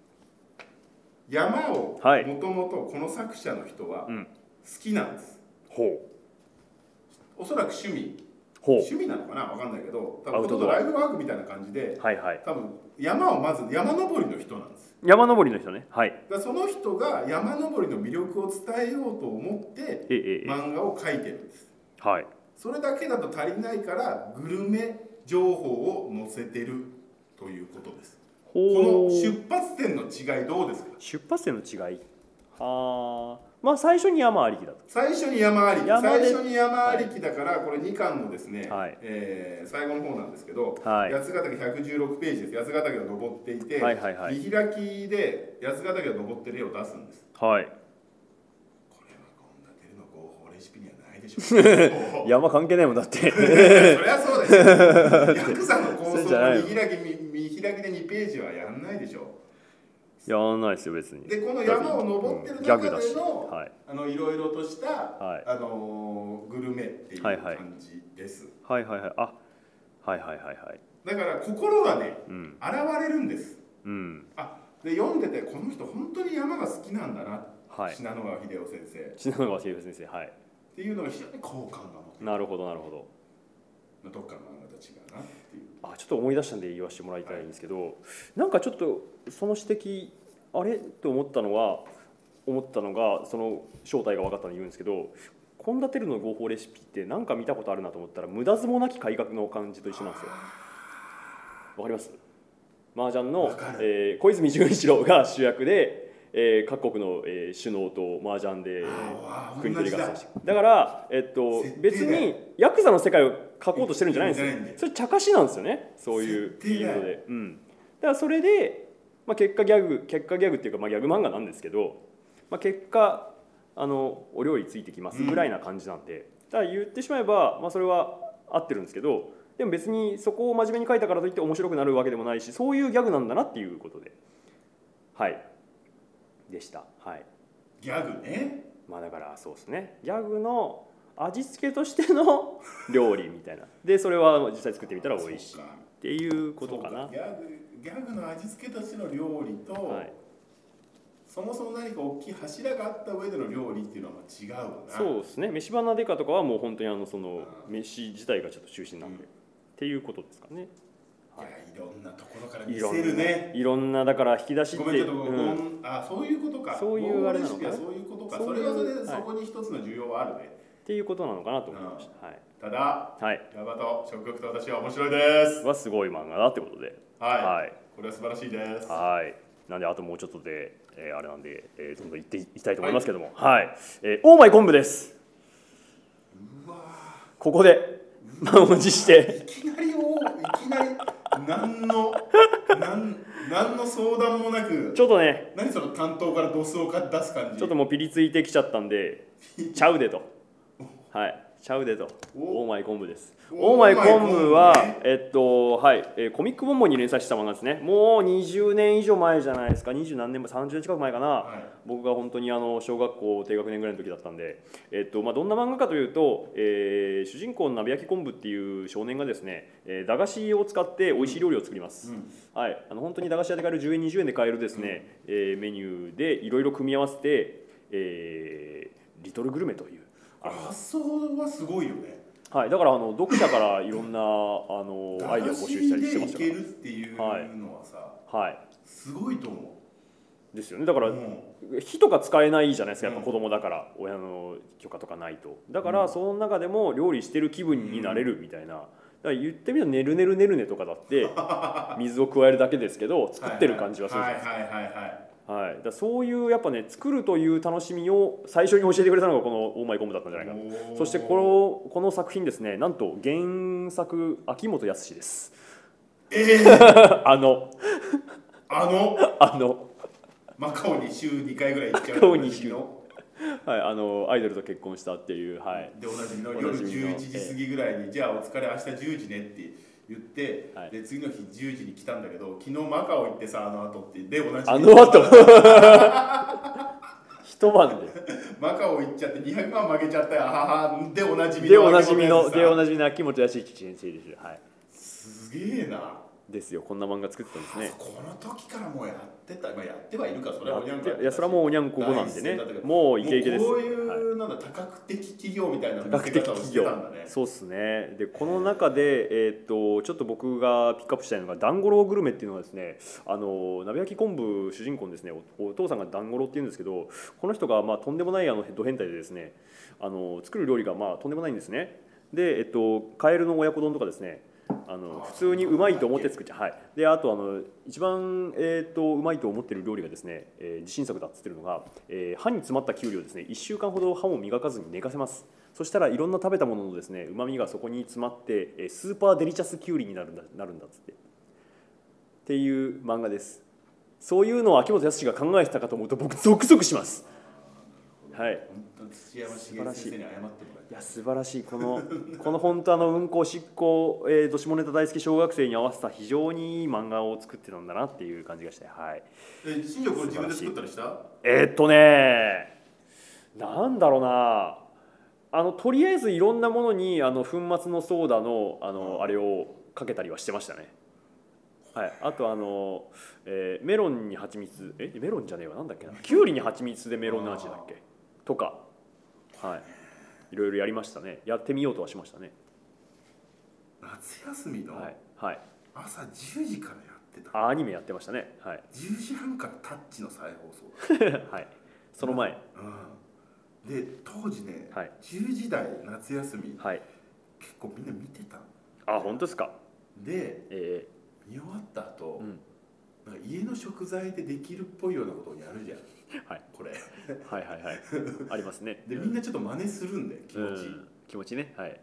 山をもともとこの作者の人は好きなんです。 ほう。 おそらく趣味趣味なのかなわかんないけど、多分ライフワークみたいな感じで、はいはい、多分山をまず山登りの人なんです。 山登りの人ね。はい。 その人が山登りの魅力を伝えようと思って漫画を描いてるんです。 はい。 それだけだと足りないからグルメ情報を載せてるということです。この出発点の違いどうですか？ 出発点の違いはまあ最初に山ありきだと。 最初に山ありき最初に山ありきだから、はい、これにかんのですね、はいえー、最後の方なんですけど、はい、八ヶ岳ひゃくじゅうろくページです。八ヶ岳を登っていて、はいはいはい、見開きで八ヶ岳を登ってる絵を出すんです。はいレシピにはないでしょう。 山関係ないもんだって。 そりゃそうですよ。ヤクザの構想の見開き見開きでにページはやんないでしょう。やらないですよ別に。 でこの山を登ってる中での、はい、あのいろいろとした、はい、あのグルメっていう感じです。 はいはいはい。あ、はいはいはいはい。 だから心がね、うん、現れるんです。うん。あ、で読んでてこの人本当に山が好きなんだな。はい、信濃川秀夫先生。 信濃川秀夫先生はい。 っていうのが非常に好感が持てる。 なるほどなるほど。 どっかの漫画と違うなっていう。 あ、ちょっと思い出したんで言わせてもらいたいんですけど、はい、なんかちょっとその指摘あれと思ったのは思ったのがその正体が分かったのに言うんですけど、献立の合法レシピってなんか見たことあるなと思ったら無駄相撲なき改革の感じと一緒なんですよ。わかります？麻雀の、えー、小泉純一郎が主役で。えー、各国の、えー、首脳と麻雀で国取り合戦してだから、えっと、別にヤクザの世界を描こうとしてるんじゃないんですよ。それ茶化しなんですよね、そういうフィールドで、うん、だからそれでまあ、結果ギャグ結果ギャグっていうか、まあ、ギャグ漫画なんですけど、まあ、結果あのお料理ついてきますぐらいな感じなんで、だから言ってしまえば、まあ、それは合ってるんですけど、でも別にそこを真面目に書いたからといって面白くなるわけでもないし、そういうギャグなんだなっていうことで、はいでした。はい、 ギャグね。 まあだからそうですね、ギャグの味付けとしての料理みたいなで、それは実際作ってみたら美味しいっていうことかな。 ギャグギャグの味付けとしての料理と、はい、そもそも何か大きい柱があった上での料理っていうのは違うわな。 そうですね、飯花デカとかはもう本当にあのその飯自体がちょっと中心なんで、うん、っていうことですかね。 いや、いろんなところから見せるね。 いろんなだから引き出しって、 ごめんちょっと、うん、あ、そういうことか。 そういうあれなのかな。 そういうことか。それはそれで、そこに一つの需要はあるね。 っていうことなのかなと思いました。はい。 ただ、 はい。 ヤバと食欲と私は面白いです。 はすごい漫画だってことで。 はい。はい、これは素晴らしいです。 はい。なんであともうちょっとで、えー、あれなんで、えー、どんどん行っていきたいと思いますけども、はい。はい、えー、オーマイ昆布です。 うわ。 ここで満を持して。 いきなりおいきなり。何の何何の相談もなく、 ちょっとね、 何その担当からドスを出す感じ、 ちょっともうピリついてきちゃったんでちゃうでと、はいちゃうでと、オーマイ昆布です。オーマイ昆布は、ね、えっとはい、えー、コミックボンボンに連載した漫画ですね。もうにじゅうねん以上前じゃないですか。にじゅう何年もさんじゅうねん近く前かな、はい、僕が本当にあの小学校低学年ぐらいの時だったんで、えっとまあ、どんな漫画かというと、えー、主人公の鍋焼き昆布っていう少年がですね、えー、駄菓子を使って美味しい料理を作ります、うん、はい、あの本当に駄菓子屋で買えるじゅうえんにじゅうえんで買えるですね、うん、えー、メニューでいろいろ組み合わせて、えー、リトルグルメという発想はすごいよね。 はい、だからあの読者からいろんなあのアイデアを募集したりしてましたから。 駄菓子でいけるっていうのはさ、 はい、 すごいと思う。ですよね。だから、うん、火とか使えないじゃないですか。やっぱ子供だから、うん、親の許可とかないと。だから、うん、その中でも料理してる気分になれるみたいな。だから言ってみるとねるねるねるねとかだって水を加えるだけですけど作ってる感じはするじゃないですか。はいはいはいはい。はい、だそういうやっぱね作るという楽しみを最初に教えてくれたのがこの「オーマイ昆布」だったんじゃないかな。そしてこのこの作品ですね、なんと原作秋元康です。 えー、 あのあのあのマカオに週にかいぐらい行っちゃうマカオに週のはい、あのアイドルと結婚したっていう、はい、 でおなじみの夜じゅういちじ過ぎぐらいに、えー、じゃあお疲れ明日じゅうじねって言って、はい、で次の日じゅうじに来たんだけど、昨日マカオ行ってさあの後ってで同じあの後一晩でマカオ行っちゃってにひゃくまん負けちゃったよ、ははでおなじみのでおなじみのでおなじみの秋元康先生です。はい、 すげえな。 ですよ、こんな漫画作ってたんですね。 この時からもうやってた、まあ、やってはいるか、それはおにゃんこ。 いや、それはもうおにゃんこ語なんでね、もうイケイケです。 こういうなんだ、多角的企業みたいな見せ方をしてたんだね。 そうっすね。でこの中で、えー、っとちょっと僕がピックアップしたいのが団子ローグルメっていうのはですね、あの鍋焼き昆布主人公のですね お, お父さんが団子ローっていうんですけど、この人がまあとんでもないあのド変態でですね、あの作る料理がまあとんでもないんですね。で、えっと、カエルの親子丼とかですね、あの普通にうまいと思って作っちゃう、はい、であとあの一番、えー、とうまいと思ってる料理がですね、えー、自信作だっつってるのが、えー、歯に詰まったきゅうりをですねいっしゅうかんほど歯を磨かずに寝かせます。そしたらいろんな食べたもののですねうまみがそこに詰まって、えー、スーパーデリシャスきゅうりになるんだなるんだっつってっていう漫画です。そういうのを秋元康が考えてたかと思うと僕ゾクゾクします。はい、 本当土山茂先生に謝ってもらいや素晴らしい、このこの本当あの運行執行、えー、どしもネタ大好き小学生に合わせた非常にいい漫画を作ってたんだなっていう感じがして、はい。 え、新庄これ自分で作ったりした？ えー、っとねなんだろうな、あのとりあえずいろんなものにあの粉末のソーダのあの、うん、あれをかけたりはしてましたね。はい、あとあの、えー、メロンに蜂蜜えメロンじゃねえわなんだっけな、キュウリに蜂蜜でメロンの味だっけとか、はい、いろいろやりましたね。やってみようとはしましたね。 夏休みの朝じゅうじからやってた。 あ、アニメやってましたね。はい、 じゅうじはんからタッチの再放送はい、その前、 うん、で当時ね、はい、じゅうじ台夏休み、はい、結構みんな見てた。 あ、本当ですか。 で、えー、見終わった後、うん、なんか家の食材でできるっぽいようなことをやるじゃん。はい、これはいはいはいありますね。 でみんなちょっと真似するんで気持ちいい、うん、 気持ちね。はい。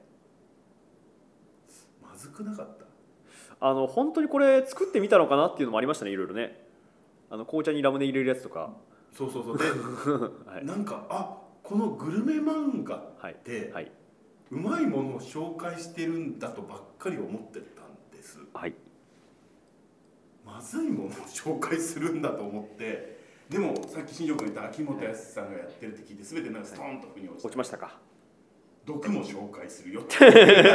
まずくなかった？ あの本当にこれ作ってみたのかなっていうのもありましたね、いろいろね。 あの紅茶にラムネ入れるやつとか。 そうそうそうで、はい、なんかあこのグルメ漫画って、はいはい、うまいものを紹介してるんだとばっかり思ってたんです、はい、まずいものを紹介するんだと思って。でもさっき新庄君が言った秋元康さんがやってるって聞いて全てなんかストーンと腑に落ちた。 落ちましたか。 毒も紹介するよって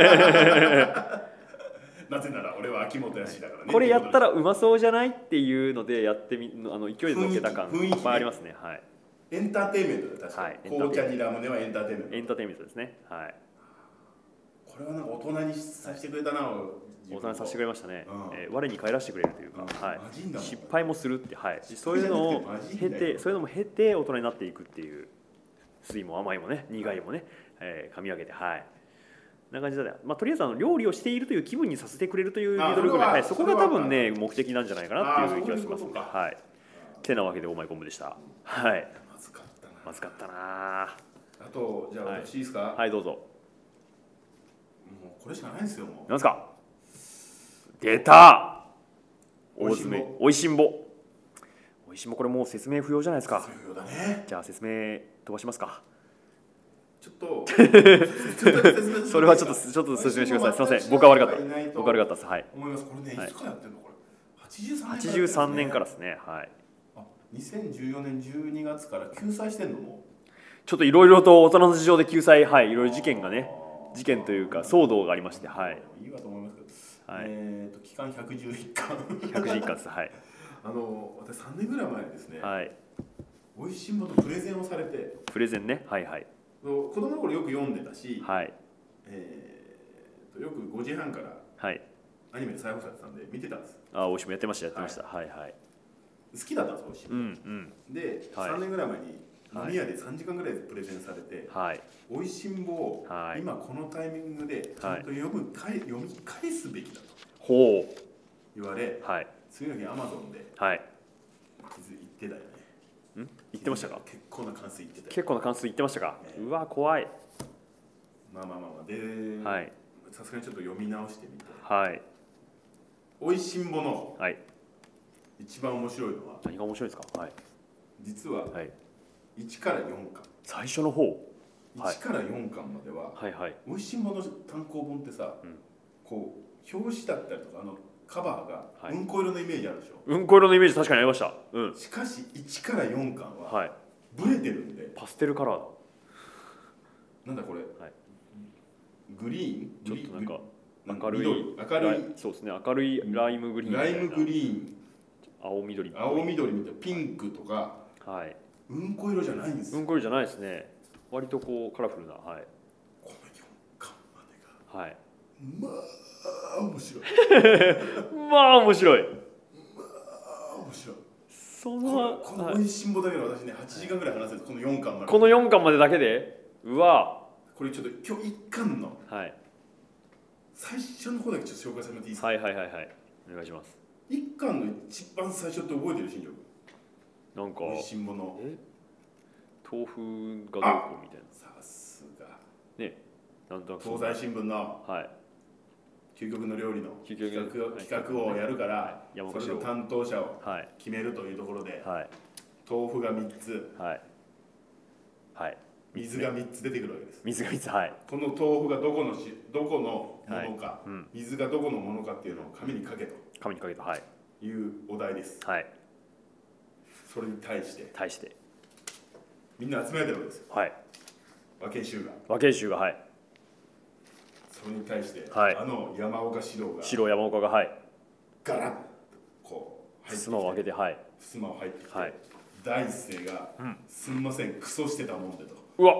なぜなら俺は秋元康だからね。 これやったらうまそうじゃないっていうのでやってみあの勢いでのけた感いっぱいありますね。はい。 エンターテインメントで確かに、はい、紅茶にラムネはエンターテインメント。 エンターテインメントですね。はい。 これはなんか大人にさせてくれたな。 大人にさせてくれましたね。うん、えー、我に返らせてくれるというか、うん、はい、失敗もするって、はい、そういうのを経て、そういうのも経て大人になっていくっていう、酸いも甘いもね、苦いもね、えー、噛み上げて、はい。な感じで、まあ、とりあえずあの料理をしているという気分にさせてくれるというミドルグルメ、はい、そこが多分ね目的なんじゃないかなっていう気がしますね。はい。てなわけでお前昆布でした。はい。 まずかったな。 まずかったな。 あとじゃあ私いいですか。 はい、どうぞ。 もうこれしかないですよ。もう。 なんですか。出た。大詰め。おいしんぼ。おいしんぼこれもう説明不要じゃないですか。 説明不要だね。 じゃあ説明飛ばしますか。 ちょっとそれはちょっとちょっと説明してください。すみません。僕は悪かった。僕は悪かったです。はい。 思います。これね、いつからやってんのこれ。はちじゅうさんねん。 はちじゅうさんねんからですね。はい。 あ、にせんじゅうよねんじゅうにがつから救済してんのも。 ちょっといろいろと大人の事情で救済、はい、いろいろ事件がね、事件というか騒動がありまして、はい。 いいかと思いますけど。はい。えっと期間ひゃくじゅういっかん。 ひゃくじゅういっかんです。はい。 あの私さんねんぐらい前にですね。 はい。 おいしんぼのプレゼンをされて。 プレゼンね。はいはい。 子供の頃よく読んでたし、 はい、 えー、とよくごじはんからアニメで再放送やってたんで見てたんです。 ああ、おいしもやってましたやってました。はい、はいはい。 好きだったんですおいしい。 うんうん。 で、はい、さんねんぐらい前に飲み屋でさんじかんぐらいプレゼンされて、はい、おいしんぼを今このタイミングでちゃんと読む、はい、読み返すべきだとほう言われ、はい、次の日アマゾンで言ってたよね。 ん言ってましたか。 結構な関数言ってた。 結構な関数言ってましたか。えー、うわ怖い。 まあまあまあまあで、はい、さすがにちょっと読み直してみて、はい、おいしんぼの一番面白いのは、 何が面白いですか。はい、 実は、はい、いちからよんかん、 最初の方、いちからよんかんまでは、はいはい、おいしんぼの単行本ってさ、うん、こう表紙だったりとかあのカバーがうんこ色のイメージあるでしょ。 うんこ色のイメージ確かにありました。うん。 しかしいちからよんかんは、はい、ブレてるんで。 パステルカラーだ。 なんだこれ。はい、グリーン。 ちょっとなんか明るい。 明るい。 そうですね。明るいライムグリーン。 ライムグリーン。 青緑。 青緑みたいなピンクとか。はい。うんこ色じゃないんですよ。 うんこ色じゃないですね。割とこうカラフルな。はい。 このよんかんまでが。はい。まあ面白い。 まあ面白い。 まあ面白い。そのこのおいしんぼだけの私ねはちじかんぐらい話せる。このよんかんまで。 このよんかんまでだけで。うわ。 これちょっと今日いっかんの。はい。最初の方だけちょっと紹介されていいですか。 はいはいはいはい。お願いします。 いっかんの一番最初って覚えてる新庄君。 なんか。 おいしんぼの。 え。豆腐がどうこうみたいな。 さすが。 ね。なんとなく。 東西新聞の。はい。究極の料理の企画を、企画をやるから、それの担当者を決めるというところで、豆腐がみっつ、はいはい、水がみっつ出てくるわけです。 水がみっつ、はい、 この豆腐がどこのしどこのものか、はい、うん、水がどこのものかっていうのを紙に書けと紙に書けと、はい、 いうお題です。はい、それに対して対してみんな集められてるわけですよ。はい、和慶衆が和慶衆が、はい、 それに対して、はい、あの山岡四郎が四郎山岡が、はい、 ガラッとこう入ってきて、襖を開けて、はい、 襖を入ってきて、はい、第一声が、うん、すみませんクソしてたもんでと。 うわ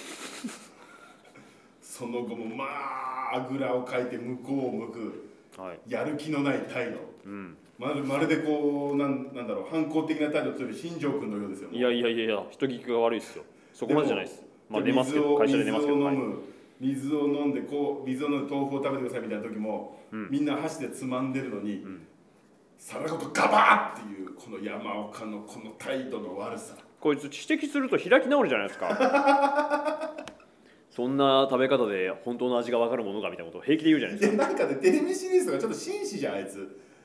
その後もまああぐらをかいて向こうを向く、はい、やる気のない態度、うん、まるまるでこうなんなんだろう反抗的な態度という新庄君のようですよ。 いやいやいやいや人聞きが悪いですよ。そこまでじゃないです。まあ寝ますけど会社で寝ますけど。 水を飲む、水を飲んでこう水を飲んで豆腐を食べてくださいみたいな時も、うん、みんな箸でつまんでるのに、うん、皿ごとガバーっていうこの山岡のこの態度の悪さ。 こいつ指摘すると開き直るじゃないですか。そんな食べ方で本当の味が分かるものかみたいなことを平気で言うじゃないですか。 いやなんかねテレビシリーズがちょっと紳士じゃんあいつ。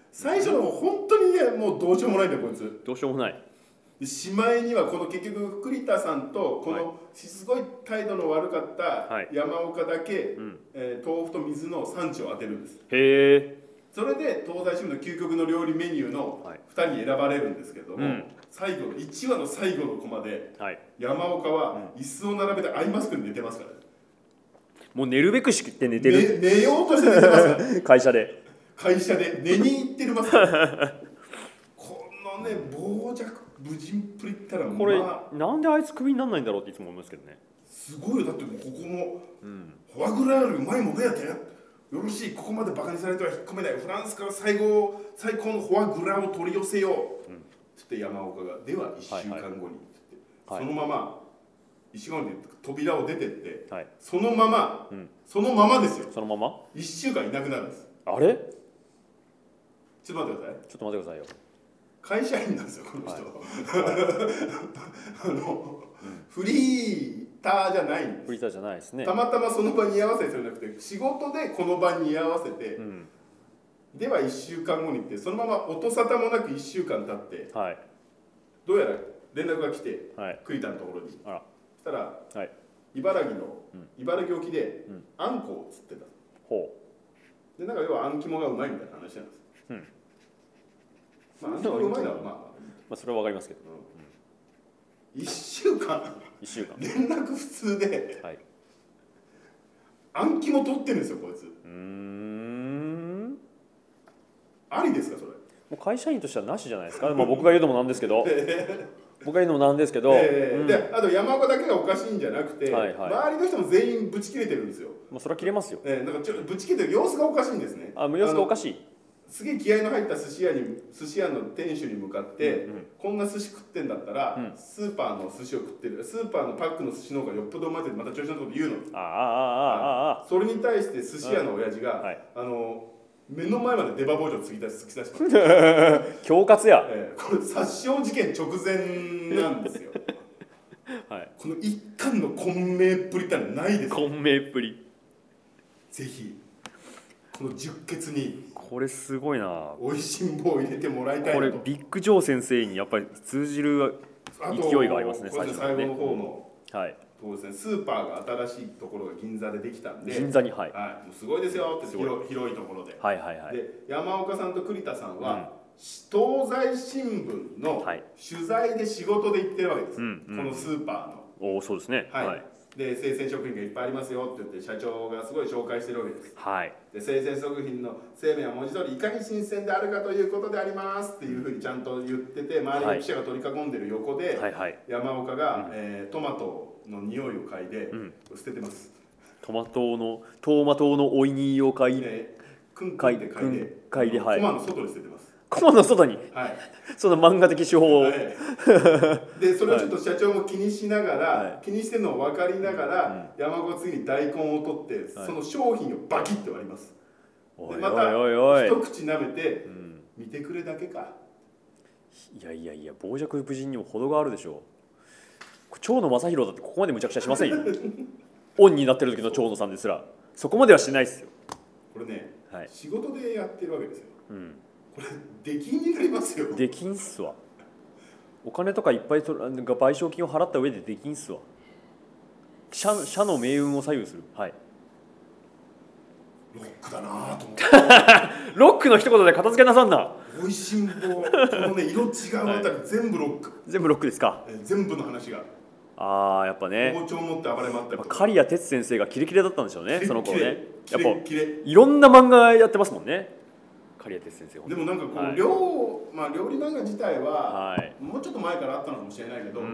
最初の本当にねもうどうしようもないんだよこいつ。 どうしようもない。 しまいにはこの結局栗田さんとこのすごい態度の悪かった山岡だけ、はいうんえー、豆腐と水の産地を当てるんです。 へえ。 それで東西新聞の究極の料理メニューのふたりに選ばれるんですけども、はいうん、最後のいちわの最後のコマで、はい、山岡は椅子を並べてアイマスクに寝てますから、ね、 もう寝るべくして寝てる、 ね、寝ようとして寝てますから会社で会社で寝に行ってますからこのね傍若無人っぷりったら、まあ、 これなんであいつクビにならないんだろうっていつも思いますけどね。 すごいよ。だってもうここも、うん、フォアグラよりうまいものやってよろしいここまでバカにされては引っ込めない。フランスから最後最高のフォアグラを取り寄せよう、うん、つって山岡がではいっしゅうかんごに、はいはい、そのままいっしゅうかんごに扉を出てって、はい、そのまま、うん、そのままですよ。そのままいっしゅうかんいなくなるんです。 あれちょっと待ってください。 ちょっと待ってくださいよ。 会社員なんですよこの人、はい、あの、うん、フリーターじゃないんです。 フリーターじゃないですね。 たまたまその場に居合わせてるんじゃなくて仕事でこの場に居合わせて、うん、ではいっしゅうかんごに行ってそのまま音沙汰もなくいっしゅうかん経って、はい、どうやら連絡が来て、はい、栗田のところにあらそしたら、はい、茨城の、うん、茨城沖で、うん、あんこを釣ってた。ほうでなんか要はあん肝がうまいみたいな話なんです。うんまあ、あん肝がうまいのはまあ、まあ、それはわかりますけど、 うん、いっしゅうかんいっしゅうかん連絡普通で、はい、あん肝取ってるんですよこいつ。うーんありですかそれ。もう会社員としてはなしじゃないですか、まあ、僕が言うのもなんですけど僕が言うのもなんですけど、 えーうん、であと山岡だけがおかしいんじゃなくて、はいはい、周りの人も全員ブチ切れてるんですよ。 まあそれは切れますよ、 えー、なんかちょぶち切れてる様子がおかしいんですね。 あ様子がおかしい。 すげえ気合いの入った寿司屋に寿司屋の店主に向かって、うんうん、こんな寿司食ってんだったら、うん、スーパーの寿司を食ってるスーパーのパックの寿司の方がよっぽどうまいってまた調子のこと言うの。ああああああそれに対して寿司屋の親父が、はい、あの目の前まで出刃包丁突き出し突き出します恐喝や、 えー、これ殺傷事件直前なんですよ、はい、この一貫の混迷っぷりってのはないです。 混迷っぷりぜひこの十血にこれすごいな。 おいしんぼを入れてもらいたい。 これビッグジョー先生にやっぱり通じる勢いがありますね。 最初最後の方の、はい、そうですね、スーパーが新しいところが銀座でできたんで、 銀座に、はい、 はい、もうすごいですよって広い広いところで、はいはいはい、で山岡さんと栗田さんは、うん、東西新聞の取材で仕事で行ってるわけです、はい、このスーパーの。 おお、そうですね。 はい。はい、で生鮮食品がいっぱいありますよって言って社長がすごい紹介してるわけです。はい。で生鮮食品の生命は文字通りいかに新鮮であるかということでありますっていうふうにちゃんと言ってて、周りの記者が取り囲んでる横で、はいはいはい、山岡が、うんえー、トマトの匂いを嗅いで、うん、捨ててます。 トマトのトマトのおいにを嗅いで、くんくんで嗅いで、嗅いで、 はい、 コマの外に捨ててます。 コマの外に、はい、その漫画的手法を、はい、 でそれをちょっと社長も気にしながら、はい、気にしてるのを分かりながら、うん、山子次に大根を取って、はい、その商品をバキッて割ります。でまた一口舐めて、うん、見てくれだけか。 いやいやいや、傍若無人にも程があるでしょう。蝶野正弘だってここまで無茶苦茶しませんよオンになってる時の蝶野さんですらそこまではしないですよ。 これね、はい、仕事でやってるわけですよ、うん、これ出禁になりますよ。 出禁っすわ。お金とかいっぱいとが賠償金を払った上で出禁っすわ。社, 社の命運を左右する。はい。 ロックだなと思ってロックの一言で片付けなさんな。 おいしんぼこのね色違うあたり全部ロック、はい、 全部ロックですか。 え全部の話がああやっぱね包丁持って暴れ回ったりとか刈谷哲先生がキレキレだったんでしょうねその頃ね。やっぱいろんな漫画やってますもんね刈谷哲先生。 でもなんかこう、はい、料, まあ、料理漫画自体は、はい、もうちょっと前からあったのかもしれないけど、うん、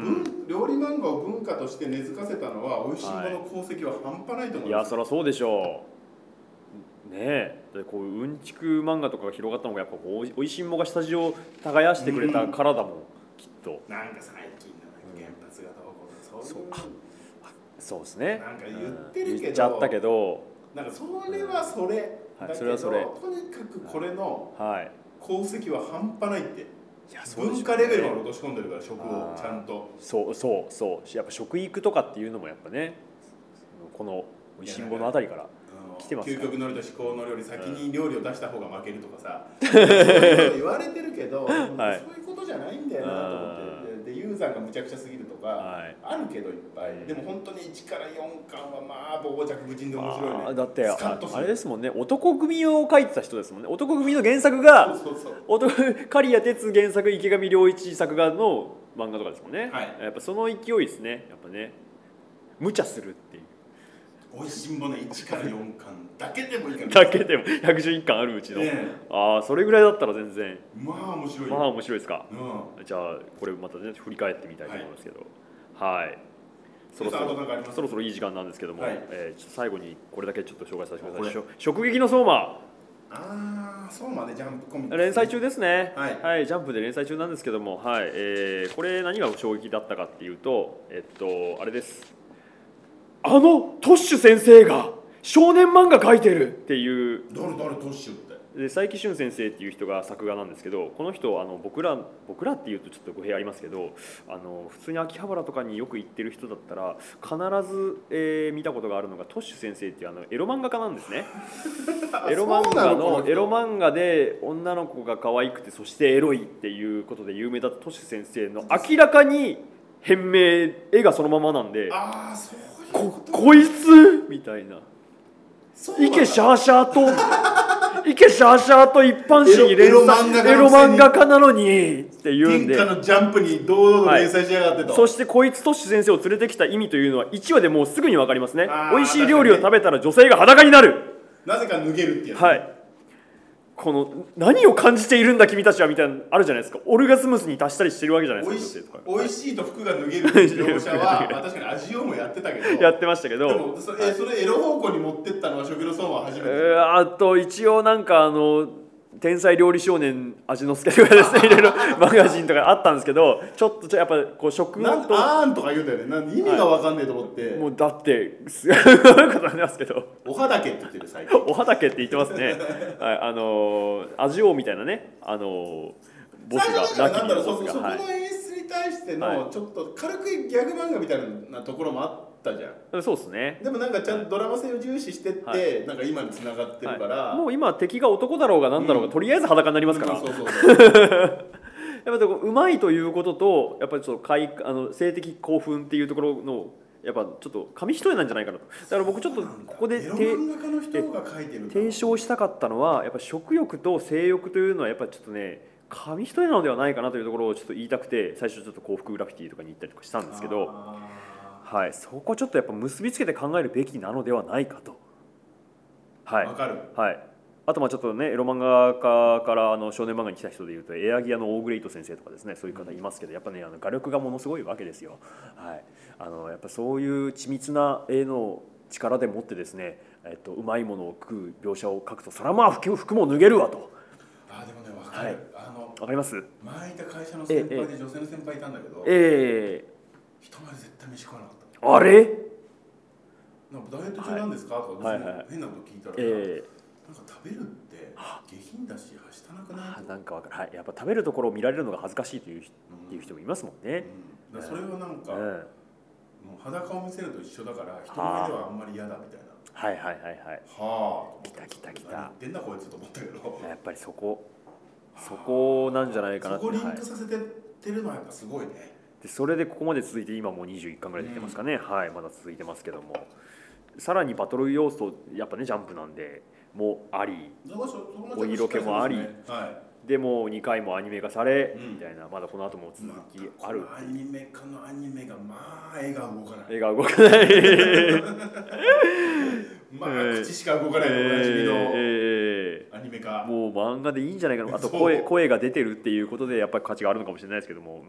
料理漫画を文化として根付かせたのはおいしんぼの功績は半端ないと思います、はい、 いやそりゃそうでしょうねえ。でこううんちく漫画とかが広がったのがやっぱおいおいしんぼが下地を耕してくれたからだもん、うん、きっと。 なんか最近の原発がどうこうそういう、 そうですね。 なんか言ってるけど、うん、 言っちゃったけどなんかそれはそれ、うん、だけど、はい、それはそれとにかくこれの功績は半端ないって、いやそうですね、文化レベルまで落とし込んでるから食をちゃんと。 そうそうそうやっぱ食育とかっていうのもやっぱねこのおいしんぼのあたりから。 来てますか。 究極のりと至高の料理、先に料理を出した方が負けるとかさ、うん、そういうこと言われてるけど、はい、そういうことじゃないんだよなと思って。でユーザーがむちゃくちゃすぎるとか、はい、あるけどいっぱい、うん、でも本当にいちからよんかんはまあ傍若無人で面白いね。 あだってあれですもんね、男組を書いてた人ですもんね。男組の原作がそうそうそう刈谷哲原作、池上良一作画の漫画とかですもんね、はい、やっぱその勢いですね。やっぱね無茶するっていう、 おいしんぼねいちからよんかんだけでもいいかなだけでもひゃくじゅういっかんあるうちの、ね、ああそれぐらいだったら全然まあ面白いまあ面白いですか、うん、じゃあこれまたね振り返ってみたいと思いますけど、はい、はい、そろそろそろそろいい時間なんですけども、はい、えー、ちょっと最後にこれだけちょっと紹介させてください。直撃の相馬、 ああ、そうまでジャンプコミック、 ね、連載中ですね、 はい、 はい、ジャンプで連載中なんですけども、はい、えー、これ何が衝撃だったかっていうと、えっとあれです、あのトッシュ先生が少年漫画描いてるっていう。 誰誰トッシュってで佐伯俊先生っていう人が作画なんですけど、この人あの僕ら僕らっていうとちょっと語弊ありますけど、あの普通に秋葉原とかによく行ってる人だったら必ず、えー、見たことがあるのがトッシュ先生っていうあのエロ漫画家なんですね。エロ漫画のエロ漫画で女の子が可愛くてそしてエロいっていうことで有名だったトッシュ先生の明らかに変名、絵がそのままなんで、 あーそういうここいつみたいな、イケシャーシャーとイケシャーシャーと一般紙に連載エロ漫画家なのにっていうんで、 天下のジャンプに堂々と連載しやがってと、 はい、そしてこいつトッシュ先生を連れてきた意味というのはいちわでもうすぐに分かりますね。美味しい料理を食べたら女性が裸になる、 なぜか脱げるっていう、 はい、この何を感じているんだ君たちはみたいなのあるじゃないですか。オルガスムスに達したりしてるわけじゃないですか。 おいしいと服が脱げるっていう描写は確かに味をもやってたけどやってましたけど、 でもそれ、それエロ方向に持ってったのは食の相馬は初めて、えー、あと一応なんかあの天才料理少年味の助とかですねいろいろマガジンとかあったんですけど、ちょっとやっぱこう食とあーんとか言うんだよね。なん意味が分かんねえと思って、はい、 もうだってすごいことになりますけど、 おはだけって言ってる最近おはだけって言ってますねはい、あのー、味王みたいなね、あのー、ボスがラッキーのボスが、そこの演出に対してのちょっと軽くギャグ漫画みたいなところもあったじゃん。 そうですね。 でもなんかちゃんとドラマ性を重視してって、はい、なんか今に繋がってるから、はい、 もう今敵が男だろうがなんだろうが、うん、とりあえず裸になりますから、そうそうそうやっぱうまいということと、やっぱりちょっと快あの性的興奮っていうところのやっぱちょっと紙一重なんじゃないかなと。だから僕ちょっとここで提唱したかったのは、やっぱ食欲と性欲というのはやっぱちょっとね紙一重なのではないかなというところをちょっと言いたくて、最初ちょっと幸福グラフィティとかに行ったりとかしたんですけど、はい、そこちょっとやっぱ結びつけて考えるべきなのではないかと。はい、 わかる。 はい。あとまあちょっとね、エロ漫画家からあの少年漫画に来た人でいうとエアギアのオーグレイト先生とかですね、そういう方いますけど、やっぱねあの画力がものすごいわけですよ。はい、あのやっぱそういう緻密な絵の力でもってですね、えっとうまいものを食う描写を描くと、それはまあ服服も脱げるわと。 あでもねわかる。はい、あのわかります。 前いた会社の先輩で女性の先輩いたんだけど、 ええー、 人前で絶対飯食わなかった。 あれ？ なんかダイエット中なんですか、はい、とか、はいはい、変なこと聞いたら、えー、なんか食べるって下品だしはしたなくないと。 なんかわかる、はい、やっぱ食べるところを見られるのが恥ずかしいという、うん、っていう人もいますもんね。 うん、だそれはなんか、うん、もう裸を見せると一緒だから人前ではあんまり嫌だみたいな。 はいはいはいはい。 はあ。 来た来た来た。 何言ってんだこいつと思ったけど。 やっぱりそこそこなんじゃないかなって。 そこリンクさせてってるのはやっぱすごいね。 でそれでここまで続いて今もうにじゅういっかんぐらい出てますかね、うん、はい、まだ続いてますけども、さらにバトル要素やっぱねジャンプなんでもあり、お色気もあり、はい、でもにかいもアニメ化され、うん、みたいな、まだこの後も続きある、まあ、 アニメ化のアニメがまあ絵が動かない絵が動かないまあ口しか動かないおなじみのアニメ化、 もう漫画でいいんじゃないかな。あと声声が出てるっていうことでやっぱり価値があるのかもしれないですけども、うん、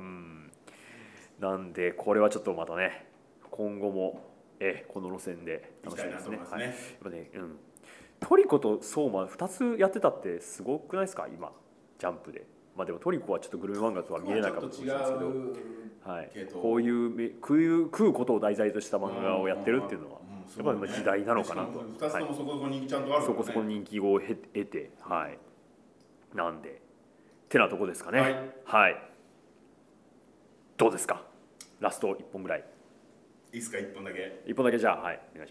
なんでこれはちょっとまたね今後もえこの路線で楽しみですね。はい、やっぱね、うん、トリコとソーマふたつやってたってすごくないですか今ジャンプで。まあでもトリコはちょっとグルメ漫画とは見えないかもしれないですけど、はい、こういう食う食うことを題材とした漫画をやってるっていうのはやっぱり時代なのかなと。 ふたつともそこそこ人気ちゃんとあるもんね。 そこそこ人気を得て、はい、なんでてなとこですかね。はい、はい、どうですかラストいっぽんぐらい。 いいですかいっぽんだけ。 いっぽんだけじゃあはいお願いします。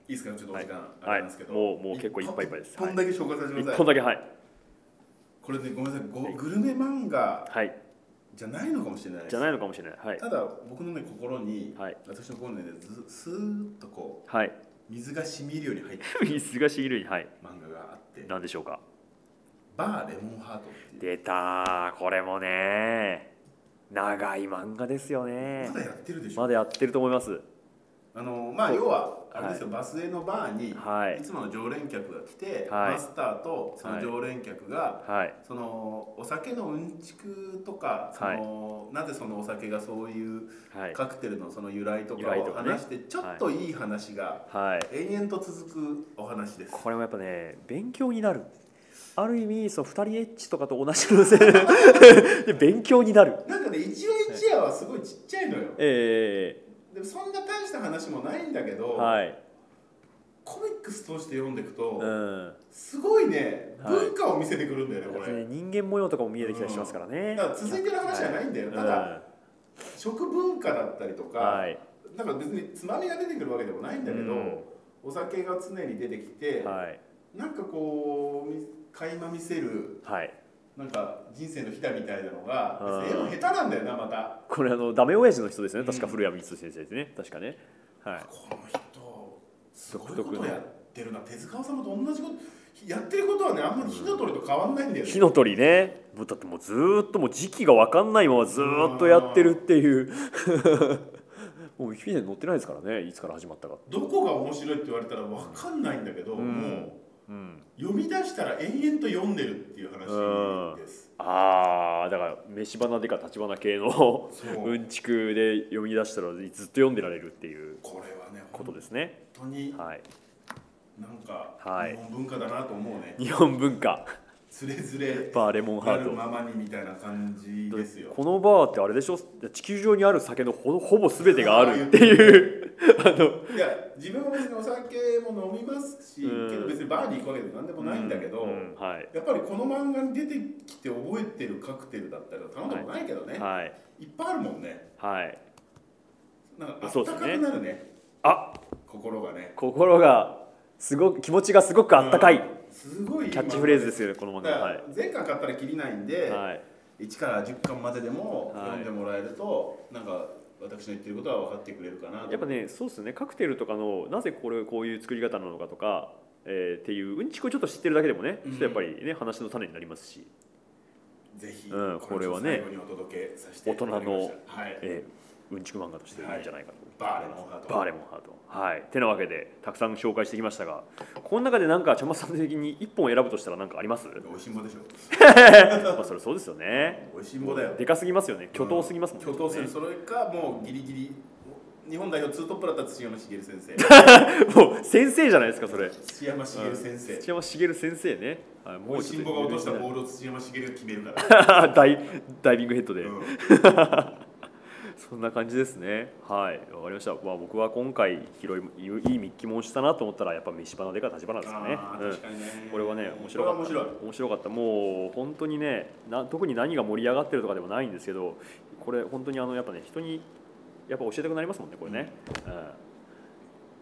いですか、ちょっとお時間あはいれなんですけど、 もうもう結構いっぱいいっぱいです。 一本だけ紹介させてください。 一本だけ、はい。 これね、ごめんなさい、ごグルメ漫画はいじゃないのかもしれないです。 じゃないのかもしれない。はい。 ただ僕のね心に、 はい、 私の心にねずスーッとこう、 はい、 水が染みるように入って水がしぎるに、はい。 漫画があって、 何でしょうか。 バーレモンハートっていう。 出たー、これもね、長い漫画ですよね。 まだやってるでしょ。 まだやってると思います。 あのまあ要はあれですよ、はい、バス停のバーに、 はい、 いつもの常連客が来て、 はい、 マスターとその常連客が、はい、そのお酒のうんちくとか、その、はい、なぜそのお酒がそういうカクテルのその由来とかを話して、ね、ちょっといい話が延々と続くお話です。 これもやっぱね、勉強になる。ある意味そうふたりエッチとかと同じ路線で勉強になる。 なんかね、一話一話はすごいちっちゃいのよ。ええー、でもそんな大した話もないんだけど、はい、コミックス通して読んでいくと、うん、すごいね、文化を見せてくるんだよね、はい、これ。 人間模様とかも見えてきたりしますからね。 うん、だから続いてる話じゃないんだよ。はい、ただ、うん、食文化だったりとか、はい、なんか別につまみが出てくるわけでもないんだけど、うん、お酒が常に出てきて、はい、なんかこう垣間見せる、はい、なんか人生のひだみたいなのが絵も下手なんだよな、また。 これあのダメ親父の人ですね、確か、うん、古谷光先生ですね、確かね。はい、 この人すごいことやってるな。手塚治虫と同じことやってることはね、あんまり火の鳥と変わんないんだよね。 火の鳥ね、だってもうずっともう時期が分かんないままずっとやってるっていうもうウィキペディアに載ってないですからね、いつから始まったか。 どこが面白いって言われたら分かんないんだけど、うん、もううん、読み出したら延々と読んでるっていう話です。 うん、ああ、だから飯花でか立花系のうんちくで読み出したらずっと読んでられるっていうことですね。 これはね、本当に、はい、なんか、はい、日本文化だなと思うね。 日本文化。 つれづれバーレモンハートままにみたいな感じですよ。 このバーってあれでしょ、地球上にある酒のほほぼ全てがあるっていうあのいや、自分は別にお酒も飲みますし、うん、けど別にバーに行くわけでも何でもないんだけど、うんうん、はい、やっぱりこの漫画に出てきて覚えてるカクテルだったり頼んだことないけどね、はい、いっぱいあるもんね。はい、なんかあったかくなるね。あ、心がね、 心がすごく気持ちがすごくあったかい、うん、 すごいキャッチフレーズですよね、この漫画。 はい、全巻買ったらきりないんで、はい、いちからじゅっかんまででも読んでもらえると、はい、なんか私の言ってることは分かってくれるかなと。 やっぱね、そうですね、カクテルとかのなぜこれこういう作り方なのかとか、えー、っていううんちくをちょっと知ってるだけでもね、ちょっとやっぱりね、話の種になりますし、 ぜひ、 うん、これはね、大人の、はい、えー、うんちく漫画としていいんじゃないかと。 バーレモンハート。 バーレモンハート。はい。てなわけでたくさん紹介してきましたが、この中でなんか茶松さん的に一本選ぶとしたら何かあります？ 美味しんぼでしょ。 まあそれそうですよね。 美味しんぼだよ。 でかすぎますよね。巨頭すぎますもんね。 巨頭する。それかもうギリギリ日本代表ツートップだった土山茂先生。もう先生じゃないですかそれ。 土山茂先生。 土山茂先生ね。 はい。もう美味しんぼが落としたボールを土山茂が決めるから。 ダイダイビングヘッドで。うんそんな感じですね。はい、わかりました。まあ、僕は今回広いいいミッキーモンしたなと思ったらやっぱ飯花でか立花ですかね。 うん、確かにね。 これはね面白かった。面白い。面白かった。もう本当にねな特に何が盛り上がってるとかでもないんですけど、これ本当にあのやっぱね人にやっぱ教えたくなりますもんねこれね。うん、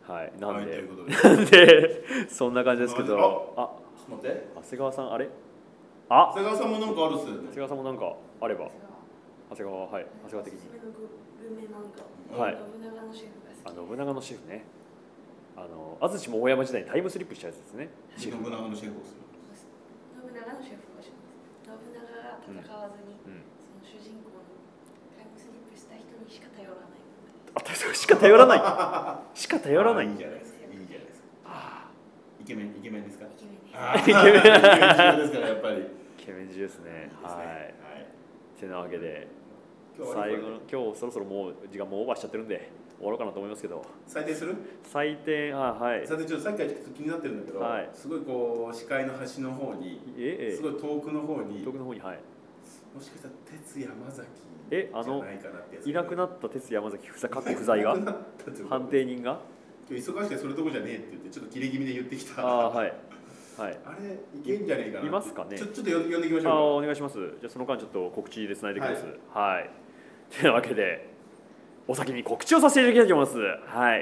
はい。なんで、はい、なんでそんな感じですけど。あ、 ちょっと待って。 長谷川さんあれ？あ、 長谷川さんもなんかあるっすよね。 長谷川さんもなんかあれば。長谷川はい長谷川的に。はい。信長のシェフが好き。あ、信長のシェフね。あの安土桃山時代にタイムスリップしたやつですね。 信長のシェフをする。 信長のシェフをします。信長が戦わずに、うん、その主人公のタイムスリップした人にしか頼らない。 あ、確かしか頼らない。しか頼らない。 いいじゃないですか。いいじゃないですか。ああ、イケメンイケメンですか。 イケメンです。 ああ、イケメンですからやっぱり。 イケメン重ですね。はい。てなわけで。最後の今日そろそろもう時間もオーバーしちゃってるんで終わろうかなと思いますけど。 採点する？ 採点、あ、はい。 採点ちょっとさっきからちょっと気になってるんだけど、はい、すごいこう視界の端の方に、ええ、すごい遠くの方に、 遠くの方に、はい。 もしかしたら鉄山崎え、あのいなくなった鉄山崎不在かっこ不在が判定人が今日忙しくてそれどこじゃねえって言ってちょっと切れ気味で言ってきた。 あ、はい。はい、 あれいけんじゃねえかな。 いますかね。 ちょちょっと呼んでいきましょうか。 あ、お願いします。じゃあその間ちょっと告知でつないでいきます。はい。はい、というわけでお先に告知をさせていただきたいと思います。はい。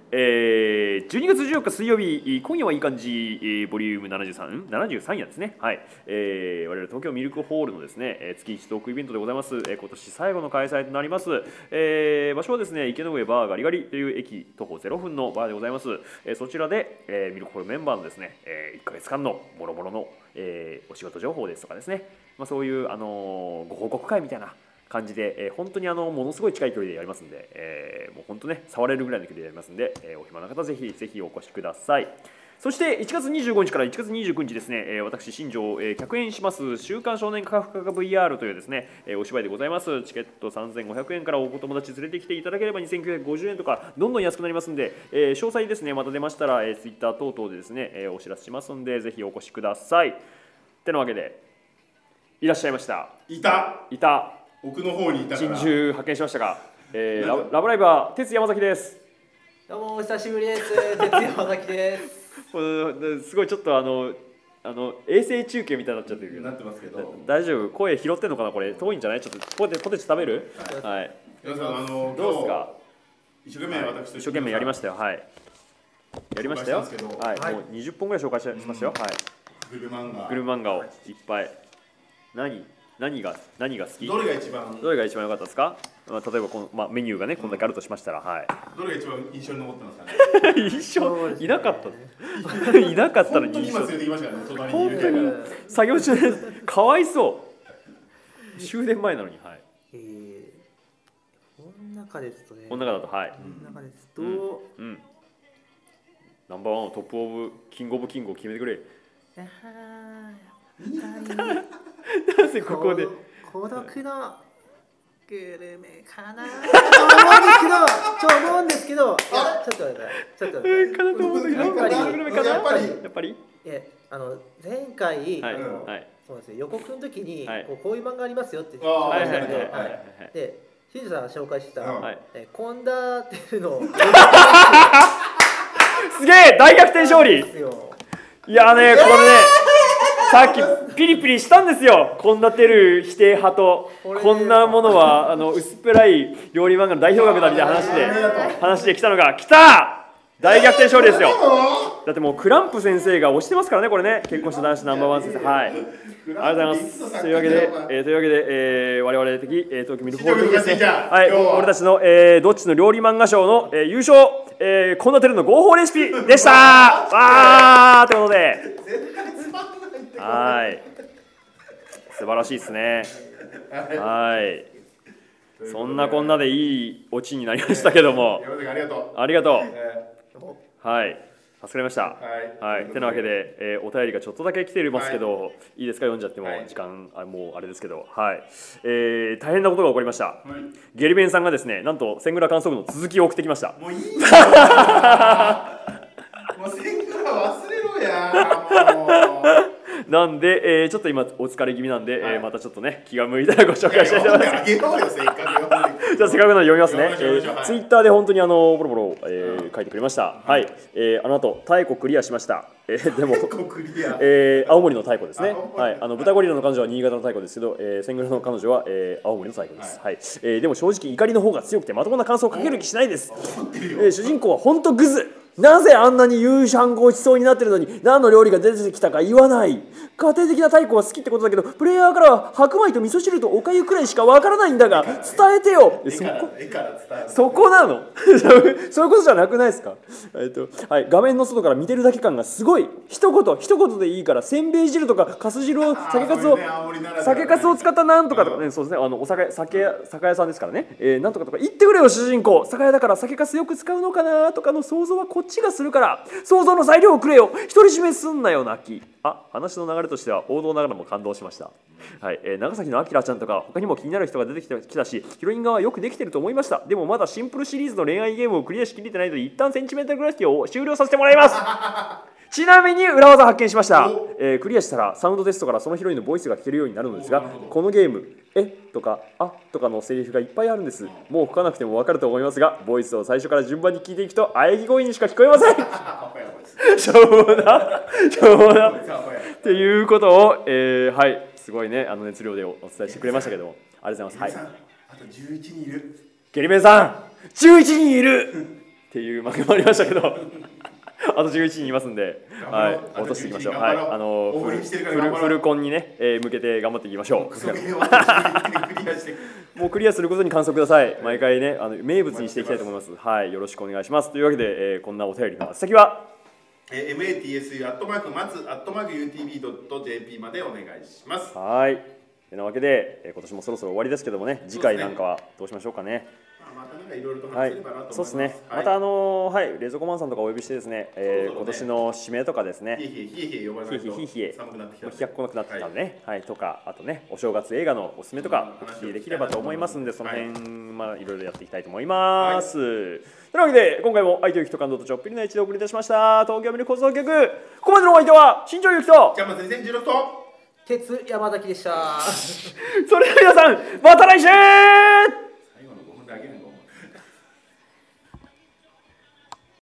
えー、じゅうにがつじゅうよっか水曜日、今夜はいい感じ、えー、ボリュームななじゅうさん、ななじゅうさん夜ですね。はい。えー、我々東京ミルクホールのですね、えー、月いちトークイベントでございます。えー、今年最後の開催となります。えー、場所はですね、池の上バーガリガリという駅徒歩ゼロふんのバーでございます。えー、そちらで、えー、ミルクホールメンバーのですね、えー、いっかげつかんのもろもろの、えー、お仕事情報ですとかですね、まあ、そういう、あのー、ご報告会みたいな感じで、えー、本当にあのものすごい近い距離でやりますんで、えー、もう本当ね触れるぐらいの距離でやりますんで、えー、お暇な方ぜひぜひお越しください。そしていちがつにじゅうごにちからいちがつにじゅうくにちですね、えー、私新庄、えー、客演します週刊少年科学科学 ブイアール というですね、えー、お芝居でございます。チケットさんぜんごひゃくえんからお友達連れてきていただければにせんきゅうひゃくごじゅうえんとかどんどん安くなりますんで、えー、詳細ですねまた出ましたら、えー、ツイッター等々でですね、えー、お知らせしますんでぜひお越しください。ってなわけでいらっしゃいました。 いたいた奥の方にいたから珍獣発見しましたが、えー、ラブラブライバー哲山崎です。 どうもお久しぶりです。哲山崎です。 すごいちょっとあのあの衛星中継みたいになっちゃってるけどなってますけど大丈夫？声拾ってんのかなこれ遠いんじゃない？ちょっとポテポテチ食べる？はい、はい、 皆さんあのどうですか？ 一生懸命私と、 はい、一生懸命やりましたよ。はいやりましたよ。はい、はい、もうにじゅっぽんぐらい紹介しますよ。はい、 グル漫画グル漫画をいっぱい。何何が何が好き？ どれが一番どれが一番良かったですか？まあ、例えばこの、まあ、メニューがねこんだけあるとしましたら、はい。 どれが一番印象に残ってますかね？ 印象いなかったいなかったのに印象。本当に今連れてきましたね。隣にいるから作業中でかわいそう。終電前なのに、はい。 えー、この中ですとね。 この中だとはい。 この中ですと、 うんうん、ナンバーワンのトップオブキングオブキングを決めてくれ。 ああ。 なぜここで孤独のグルメかなと思うんですけど、と思うんですけど、ちょっと待って、ちょっと待って。 かなと思うんだけど、やっぱりグルメかな。 やっぱりやっぱり。 え、あの前回、 はいあの、 はい、 そうですね、予告の時に、 はい、 こうこういう漫画ありますよって言ってましたので、 で、新庄さんが紹介した、 はい、 え、コンダっていうのをすげえ大逆転勝利。いやねこれね。さっきピリピリしたんですよ。献立る否定派とこんなものはあの薄っぺらい料理漫画の代表格だみたいな話で話で来たのが来た大逆転勝利ですよ。だってもうクランプ先生が推してますからねこれね結婚した男子ナンバーワン先生はいありがとうございますというわけで、えー、というわけで、えー、我々的、えー、東京ミルクホール的ですねはい俺たちの、えー、どっちの料理漫画賞の、えー、優勝えー、献立るの合法レシピでしたわーということではい素晴らしいですねはいそんなこんなでいいオチになりましたけどもありがとうありがとうはい助かりましたはいてなわけで、えー、お便りがちょっとだけ来ていますけど、はい、いいですか読んじゃっても時間あもうあれですけどはい、えー、大変なことが起こりました、はい、ゲリベンさんがですねなんと千倉観測部の続きを送ってきましたもういいよもう千倉忘れろやもうなんで、えー、ちょっと今お疲れ気味なんで、はいえー、またちょっとね気が向いたらご紹介したいと思います。じゃあせっかくなの読みますね。えー、ツイッターで本当にあのボロボロ、えー、書いてくれました。はい、はい、えー、あの後太鼓クリアしました。えー、でも、えー、青森の太鼓ですね。はい、あの豚ゴリラの彼女は新潟の太鼓ですけど、えー、千倉の彼女は、えー、青森の太鼓です。はい、はいえー、でも正直怒りの方が強くてまともな感想をかける気しないです。えー、主人公は本当グズ。なぜあんなに夕飯ごちそうになってるのに何の料理が出てきたか言わない。家庭的な太鼓は好きってことだけどプレイヤーからは白米と味噌汁とおかゆくらいしかわからないんだが伝えてよ。そこそこなのそういうことじゃなくないですか、えっとはい、画面の外から見てるだけ感がすごい。一言一言でいいからせんべい汁とかかす汁を酒かすを酒かすを使ったなんとかとかね、そうですねあのお酒酒酒屋さんですからね、えー、なんとかとか言ってくれよ主人公。酒屋だから酒かすよく使うのかなとかの想像はこっちがするから想像の材料をくれよ。独り占めすんなよ泣き。あ話の流れとしては王道ながらも感動しました、はいえー、長崎のあきらちゃんとか他にも気になる人が出てきたしヒロイン側はよくできてると思いました。でもまだシンプルシリーズの恋愛ゲームをクリアしきれてないので一旦センチメンタルグラフィティを終了させてもらいますちなみに裏技発見しました、えー、クリアしたらサウンドテストからそのヒロインのボイスが聞けるようになるのですがこのゲームえとかあとかのセリフがいっぱいあるんです。もう吹かなくても分かると思いますがボイスを最初から順番に聞いていくと喘ぎ声にしか聞こえませんしょうもなしょうもなっていうことを、えー、はいすごいねあの熱量でお伝えしてくれましたけどもありがとうございます。はい、 あとじゅういちにんいるゲリベンさんじゅういちにんいるっていう漫画もありましたけどあとじゅういちにんいますんで、はい、落としていきましょう。はい、あのフルフルフルコンにね、えー、向けて頑張っていきましょう。もうクリアすることに感想ください。毎回ね、あの名物にしていきたいと思います。はい、よろしくお願いします。というわけで、えー、こんなお便りの先は、 えー、エムエーティーエスユー アットマークマツアットマーク ユーティービードットジェーピー までお願いします。 はい。てなわけで、えー、今年もそろそろ終わりですけどもね、次回なんかはどうしましょうかね。 またなんかいろいろと話せればなと思います。 そうですね。 はい、 またあのー、はい、冷蔵庫マンさんとかお呼びしてですね、えー、今年の締めとかですね。 ひえひえひえひえ呼ばないと寒くなってきた。 ひゃっこなくなってきたんでね、はい、はい、とかあとね、お正月映画のおすすめとかお聞きできればと思いますんで、その辺、はい、まあいろいろやっていきたいと思います。はい、というわけで今回も相手ゆきと感動とちょっぴりな一度お送りいたしました。東京ミル放送局。ここまでのお相手は新庄ゆきと山先生じろくと鉄山崎でした。 それでは皆さんまた来週。